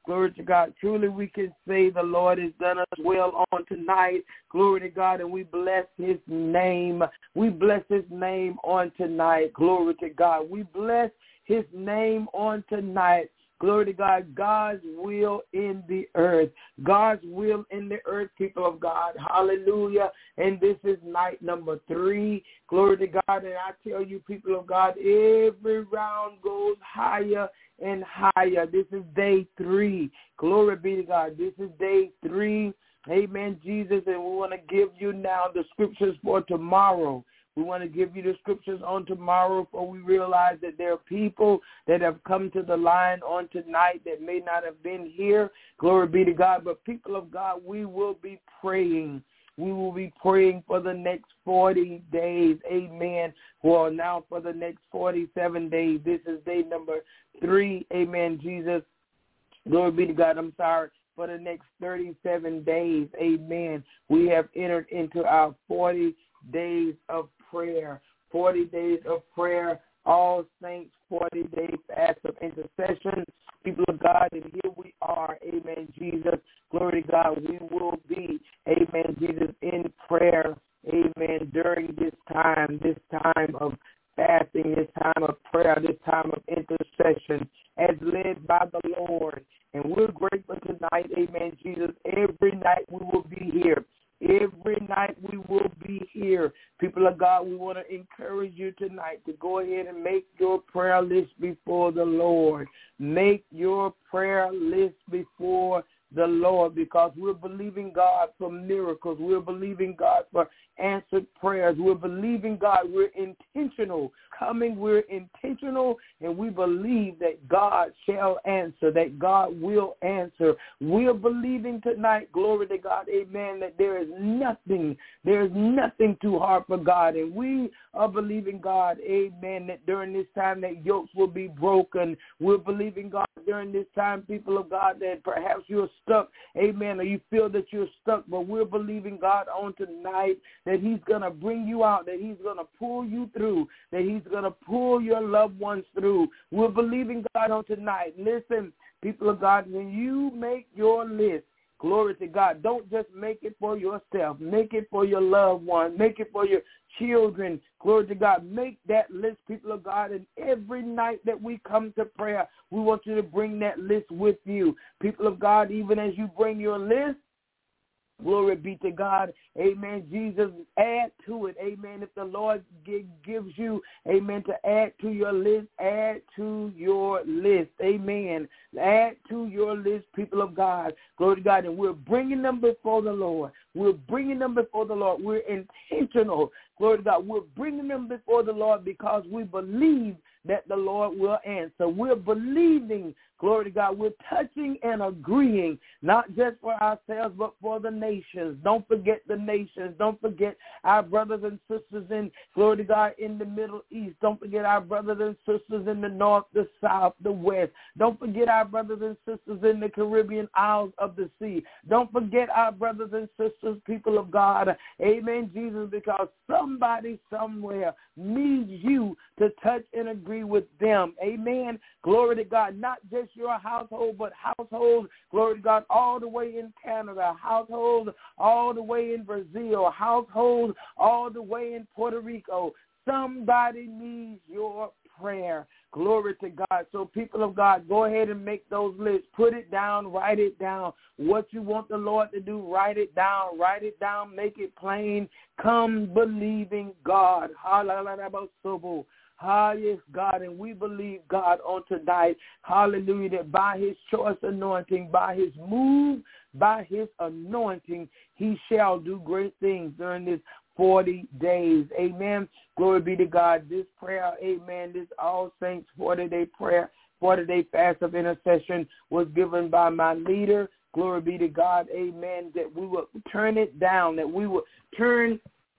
Glory to God. Truly we can say the Lord has done us well on tonight. Glory to God. And we bless his name. We bless his name on tonight. Glory to God. We bless his name on tonight. Glory to God. God's will in the earth. God's will in the earth, people of God. Hallelujah. And this is night number three. Glory to God. And I tell you, people of God, every round goes higher and higher. This is day three. Glory be to God. This is day three. Amen, Jesus. And we want to give you now the scriptures for tomorrow. We want to give you the scriptures on tomorrow, for we realize that there are people that have come to the line on tonight that may not have been here. Glory be to God. But people of God, we will be praying. We will be praying for the next forty days. Amen. Well, now for the next forty-seven days. This is day number three. Amen, Jesus. Glory be to God. I'm sorry. For the next thirty-seven days. Amen. We have entered into our forty days of prayer, forty days of prayer, all saints, forty days fast of intercession. People of God, and here we are, amen, Jesus, glory to God, we will be, amen, Jesus, in prayer, amen, during this time, this time of fasting, this time of prayer, this time of intercession, as led by the Lord. And we're grateful tonight, amen, Jesus, every night we will be here. Every night we will be here. People of God, we want to encourage you tonight to go ahead and make your prayer list before the Lord. Make your prayer list before the Lord, because we're believing God for miracles. We're believing God for answered prayers. We're believing God. We're intentional. Coming, we're intentional, and we believe that God shall answer, that God will answer. We're believing tonight, glory to God, amen, that there is nothing, there is nothing too hard for God. And we are believing God, amen, that during this time that yokes will be broken. We're believing God during this time, people of God, that perhaps you're stuck, amen, or you feel that you're stuck, but we're believing God on tonight that he's going to bring you out, that he's going to pull you through, that he's going to pull your loved ones through. We're believing God on tonight. Listen, people of God, when you make your list, glory to God, don't just make it for yourself. Make it for your loved one. Make it for your children. Glory to God. Make that list, people of God, and every night that we come to prayer, we want you to bring that list with you. People of God, even as you bring your list, glory be to God. Amen. Jesus, add to it. Amen. If the Lord g- gives you, amen, to add to your list, add to your list. Amen. Add to your list, people of God. Glory to God. And we're bringing them before the Lord. We're bringing them before the Lord. We're intentional. Glory to God. We're bringing them before the Lord because we believe that the Lord will answer. We're believing, glory to God, we're touching and agreeing, not just for ourselves, but for the nations. Don't forget the nations. Don't forget our brothers and sisters in, glory to God, in the Middle East. Don't forget our brothers and sisters in the North, the South, the West. Don't forget our brothers and sisters in the Caribbean Isles of the sea. Don't forget our brothers and sisters, people of God. Amen, Jesus, because somebody somewhere needs you to touch and agree with them. Amen. Glory to God. Not just your household, but households, glory to God, all the way in Canada, households all the way in Brazil, households all the way in Puerto Rico. Somebody needs your prayer. Glory to God. So people of God, go ahead and make those lists. Put it down. Write it down. What you want the Lord to do, write it down. Write it down. Make it plain. Come believing God. Hallelujah. Ah, yes, God, and we believe, God, on tonight, hallelujah, that by his choice anointing, by his move, by his anointing, he shall do great things during this forty days. Amen. Glory be to God. This prayer, amen, this All Saints forty-day prayer, forty-day fast of intercession was given by my leader. Glory be to God. Amen. That we will turn it down, that we will turn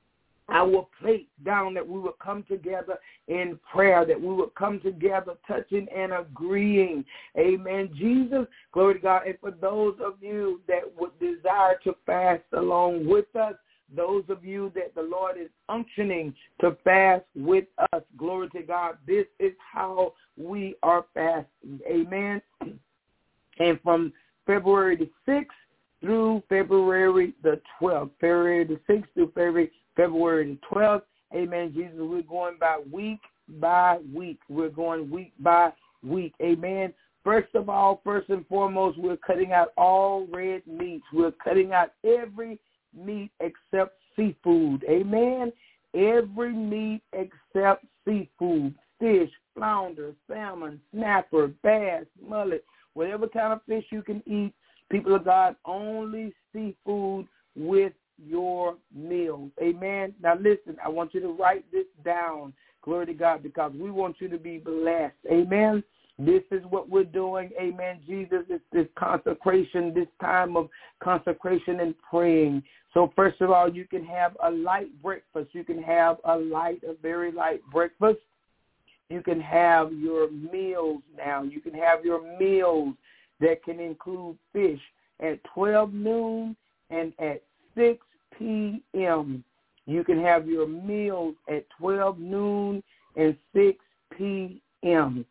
our plate down, that we would come together in prayer, that we would come together touching and agreeing. Amen. Jesus, glory to God. And for those of you that would desire to fast along with us, those of you that the Lord is unctioning to fast with us, glory to God, this is how we are fasting. Amen. And from February the sixth through February the twelfth, February the sixth through February, February the twelfth, amen, Jesus, we're going by week by week. We're going week by week, amen. First of all, first and foremost, we're cutting out all red meats. We're cutting out every meat except seafood, amen. Every meat except seafood, fish, flounder, salmon, snapper, bass, mullet, whatever kind of fish you can eat. People of God, only seafood with your meals. Amen. Now listen, I want you to write this down. Glory to God, because we want you to be blessed. Amen. This is what we're doing. Amen. Jesus, it's this consecration, this time of consecration and praying. So first of all, you can have a light breakfast. You can have a light, a very light breakfast. You can have your meals now. You can have your meals that can include fish at twelve noon and at six p.m. You can have your meals at twelve noon and six p.m.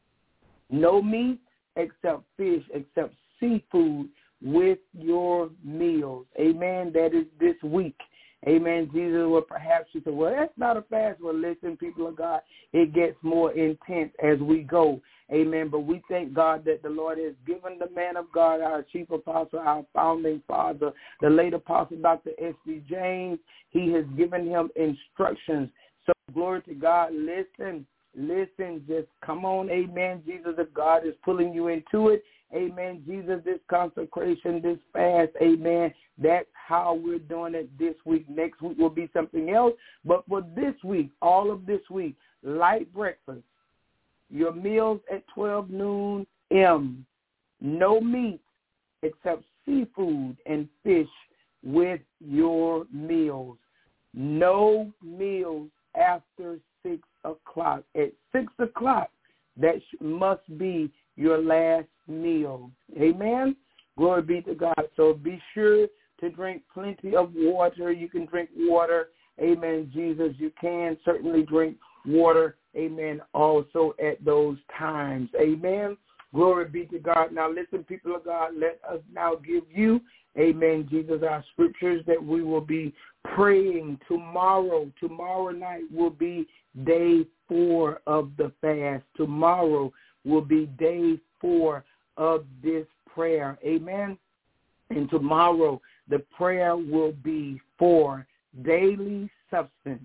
No meat except fish, except seafood with your meals. Amen. That is this week. Amen. Jesus, well, perhaps you say, well, that's not a fast. Well, listen, people of God, it gets more intense as we go. Amen. But we thank God that the Lord has given the man of God, our chief apostle, our founding father, the late apostle, Doctor S D James. He has given him instructions. So glory to God. Listen, listen, just come on. Amen. Jesus, if God is pulling you into it, amen. Jesus, this consecration, this fast, amen. That's how we're doing it this week. Next week will be something else. But for this week, all of this week, light breakfast, your meals at twelve noon M, no meat except seafood and fish with your meals. No meals after six o'clock. At six o'clock, that must be your last meal. Amen? Glory be to God. So be sure to drink plenty of water. You can drink water. Amen, Jesus. You can certainly drink water. Amen. Also at those times. Amen. Glory be to God. Now listen, people of God, let us now give you, amen, Jesus, our scriptures that we will be praying tomorrow. Tomorrow night will be day four of the fast. Tomorrow will be day four of this prayer. Amen. And tomorrow the prayer will be for daily substance.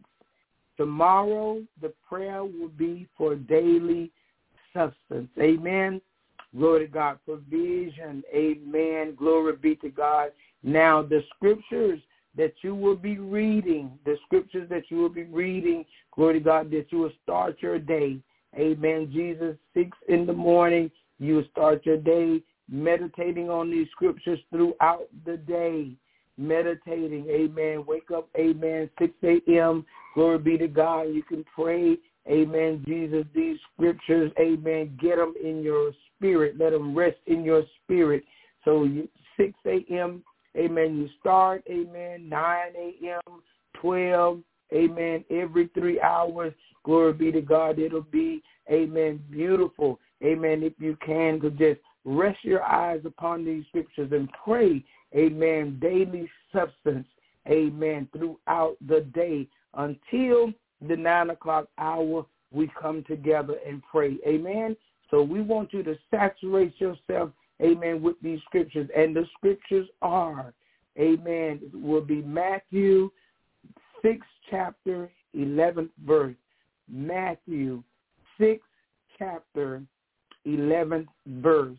Tomorrow the prayer will be for daily substance. Amen. Glory to God. Provision. Amen. Glory be to God. Now the scriptures that you will be reading, the scriptures that you will be reading, glory to God, that you will start your day. Amen. Jesus, six in the morning, you will start your day meditating on these scriptures throughout the day. Meditating, amen. Wake up, amen, six a.m. Glory be to God. You can pray, amen, Jesus, these scriptures, amen. Get them in your spirit. Let them rest in your spirit. So you, six a.m., amen, you start, amen, nine a.m., twelve, amen, every three hours. Glory be to God. It'll be, amen, beautiful. Amen. If you can, to just rest your eyes upon these scriptures and pray, amen, daily substance, amen, throughout the day until the nine o'clock hour we come together and pray, amen. So we want you to saturate yourself, amen, with these scriptures. And the scriptures are, amen, will be Matthew sixth chapter, eleventh verse. Matthew sixth chapter, eleventh verse.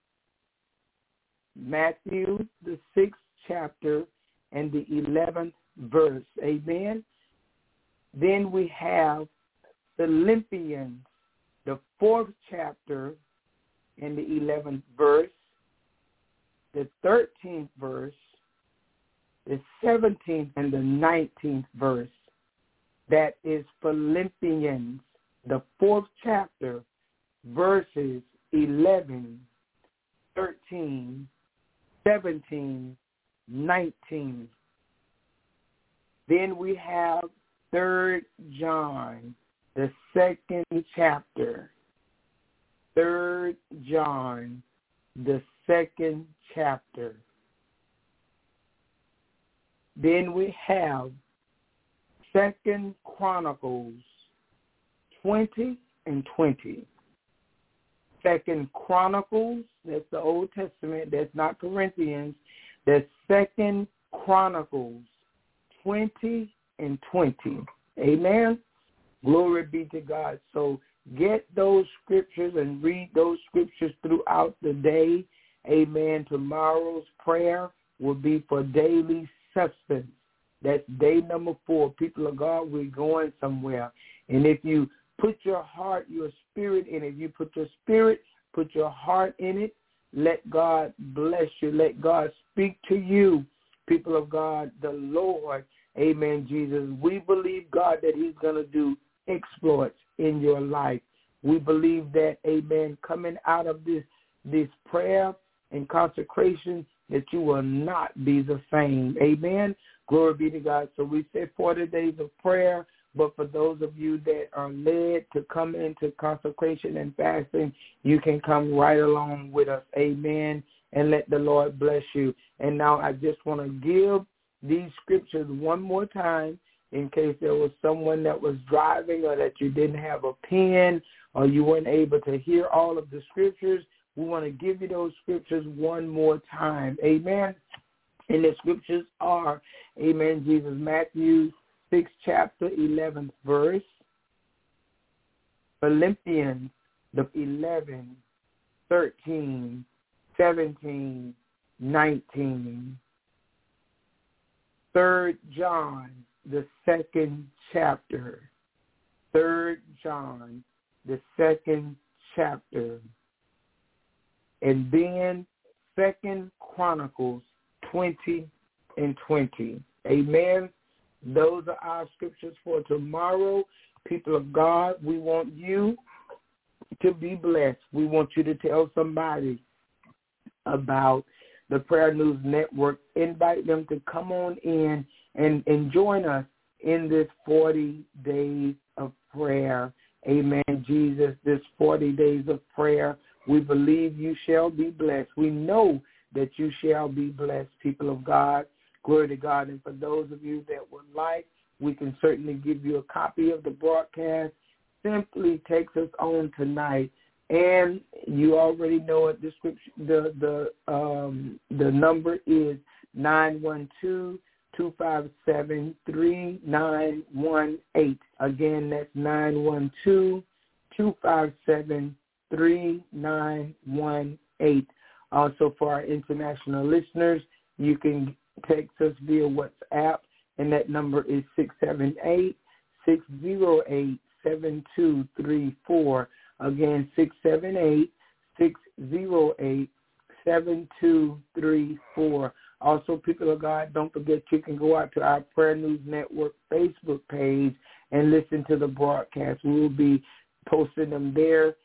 Matthew, the sixth chapter, and the eleventh verse. Amen. Then we have Philippians, the fourth chapter, and the eleventh verse, the thirteenth verse, the seventeenth, and the nineteenth verse. That is Philippians, the fourth chapter, verses eleven, thirteen, seventeen, nineteen. Then we have Third John, the second chapter. Third John, the second chapter. Then we have Second Chronicles twenty and twenty. Second Chronicles, that's the Old Testament, that's not Corinthians. That's Second Chronicles twenty and twenty. Amen. Glory be to God. So get those scriptures and read those scriptures throughout the day. Amen. Tomorrow's prayer will be for daily substance. That's day number four. People of God, we're going somewhere. And if you put your heart, your spirit in it, you put your spirit, put your heart in it, let God bless you. Let God speak to you. People of God, the Lord, amen, Jesus. We believe, God, that he's going to do exploits in your life. We believe that, amen, coming out of this, this prayer and consecration, that you will not be the same. Amen. Glory be to God. So we say forty days of prayer, but for those of you that are led to come into consecration and fasting, you can come right along with us. Amen. And let the Lord bless you. And now I just want to give these scriptures one more time in case there was someone that was driving or that you didn't have a pen or you weren't able to hear all of the scriptures. We want to give you those scriptures one more time. Amen. And the scriptures are, amen, Jesus, Matthew six, chapter eleventh verse, Philippians, the eleven, thirteen, seventeen, nineteen, Third John, the second chapter, Third John, the second chapter, and then Second Chronicles twenty and twenty. Amen. Those are our scriptures for tomorrow. People of God, we want you to be blessed. We want you to tell somebody about the Prayer News Network. Invite them to come on in and, and join us in this forty days of prayer. Amen, Jesus, this forty days of prayer. We believe you shall be blessed. We know that you shall be blessed, people of God. Glory to God. And for those of you that would like, we can certainly give you a copy of the broadcast. Simply takes us on tonight. And you already know it. The scripture, the the um, the number is nine one two, two five seven, three nine one eight. Again, that's nine one two, two five seven, three nine one eight. Also, for our international listeners, you can text us via WhatsApp, and that number is six seven eight, six zero eight, seven two three four. Again, six seven eight, six zero eight, seven two three four. Also, people of God, don't forget you can go out to our Prayer News Network Facebook page and listen to the broadcast. We will be posting them there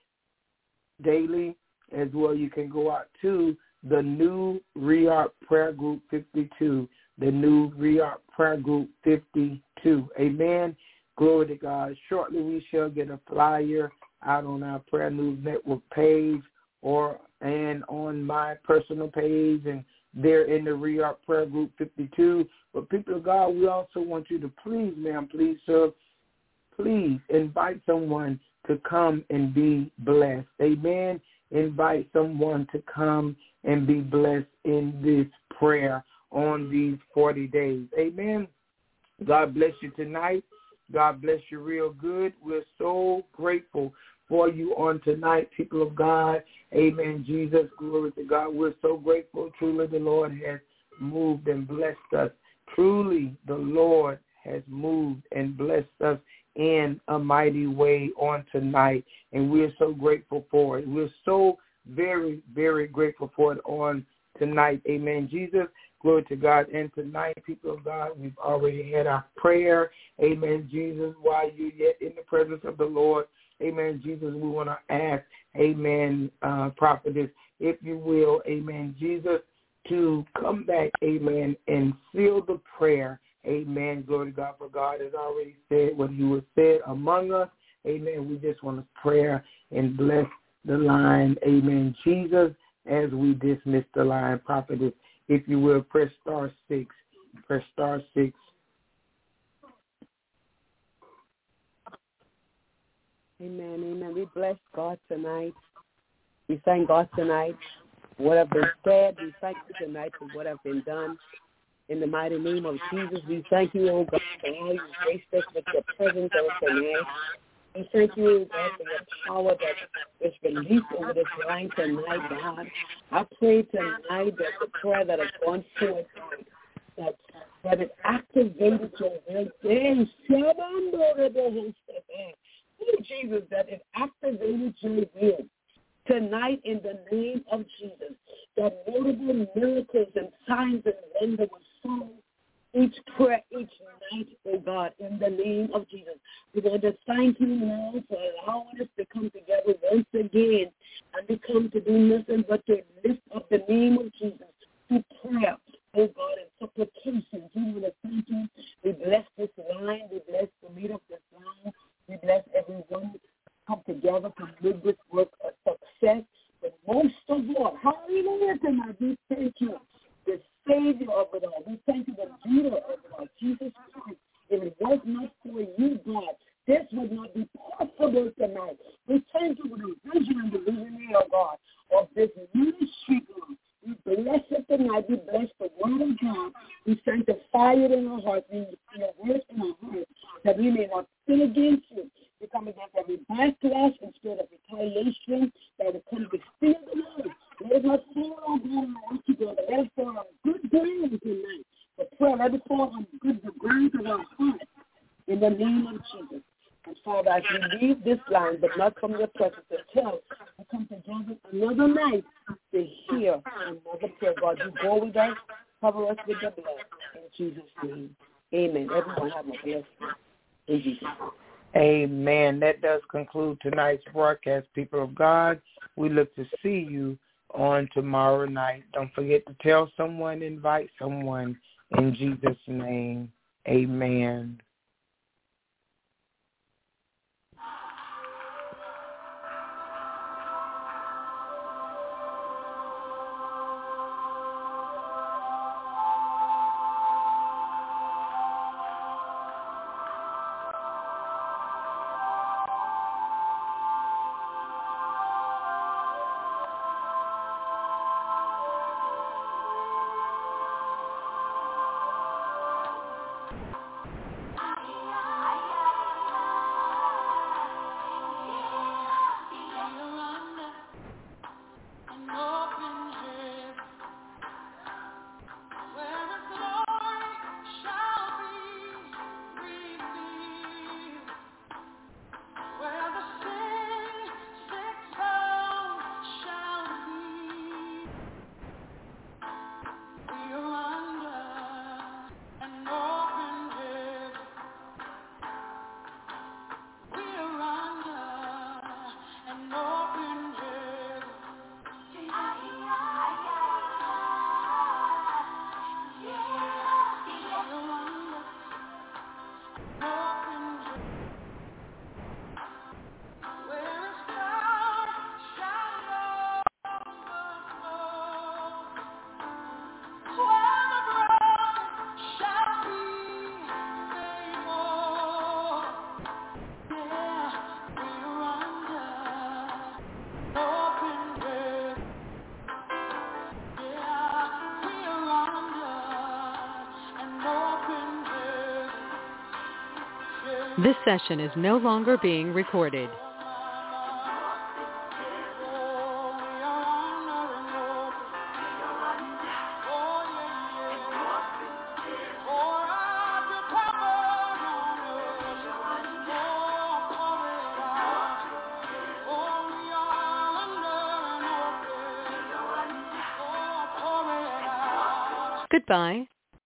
daily. As well, you can go out to the new Reart Prayer Group fifty-two, the new Reart Prayer Group fifty-two. Amen. Glory to God. Shortly, we shall get a flyer out on our Prayer News Network page or and on my personal page, and they're in the Reart Prayer Group fifty-two. But people of God, we also want you to please, ma'am, please, sir, please invite someone to come and be blessed. Amen. Invite someone to come and be blessed in this prayer on these forty days. Amen. God bless you tonight. God bless you real good. We're so grateful for you on tonight, people of God. Amen, Jesus. Glory to God. We're so grateful. Truly, the Lord has moved and blessed us. Truly, the Lord has moved and blessed us in a mighty way on tonight, and we're so grateful for it. We're so very, very grateful for it on tonight. Amen, Jesus. Glory to God. And tonight, people of God, we've already had our prayer. Amen, Jesus. While you're yet in the presence of the Lord, amen, Jesus, we want to ask, amen, uh, prophetess, if you will, amen, Jesus, to come back, amen, and seal the prayer. Amen. Glory to God, for God has already said what he was said among us. Amen. We just want to pray and bless the line. Amen. Jesus, as we dismiss the line. Prophetess, if you will, press star six. Press star six. Amen, amen. We bless God tonight. We thank God tonight for what have been said. We thank you tonight for what have been done. In the mighty name of Jesus, we thank you, oh God, for how you graced us with your presence on tonight. We thank you, oh God, for your power that is released over this line tonight, God. I pray tonight that the prayer that has gone forth, that, that it activated your will. Oh, Jesus, that it activated your will tonight in the name of Jesus, that notable miracles and signs and wonders will follow each prayer, each night, oh God, in the name of Jesus. We want to thank you now for allowing us to come together once again, and we come to do nothing but to lift up the name of Jesus through prayer, oh God, and supplications. We want to thank you. We bless this line. We bless the leader of this line. We bless everyone who come together to make this work a success. But most of all, hallelujah tonight, we thank you, the Savior of it all. We thank you, the leader of it all, Jesus Christ. If it was not for you, God, this would not be possible tonight. We thank you for the vision and the visionary, oh God, of this ministry, God. We bless it tonight. We bless the word of God. We sanctify it in our hearts. We your words in our hearts, that we may not sin against you. We come against every backlash and spirit of retaliation that will come to steal the word. Let us not fall on God and what you do, but let us fall on good ground tonight. The prayer, let us fall on good ground of our heart in the name of Jesus. And Father, as we leave this line, but not from your presence, until we come together another night to hear another prayer. God, you go with us, cover us with your blood. In Jesus' name, amen. Everyone have a blessed day. In Jesus' name. Amen. That does conclude tonight's broadcast, people of God. We look to see you on tomorrow night. Don't forget to tell someone, invite someone. In Jesus' name, amen. This session is no longer being recorded. Goodbye.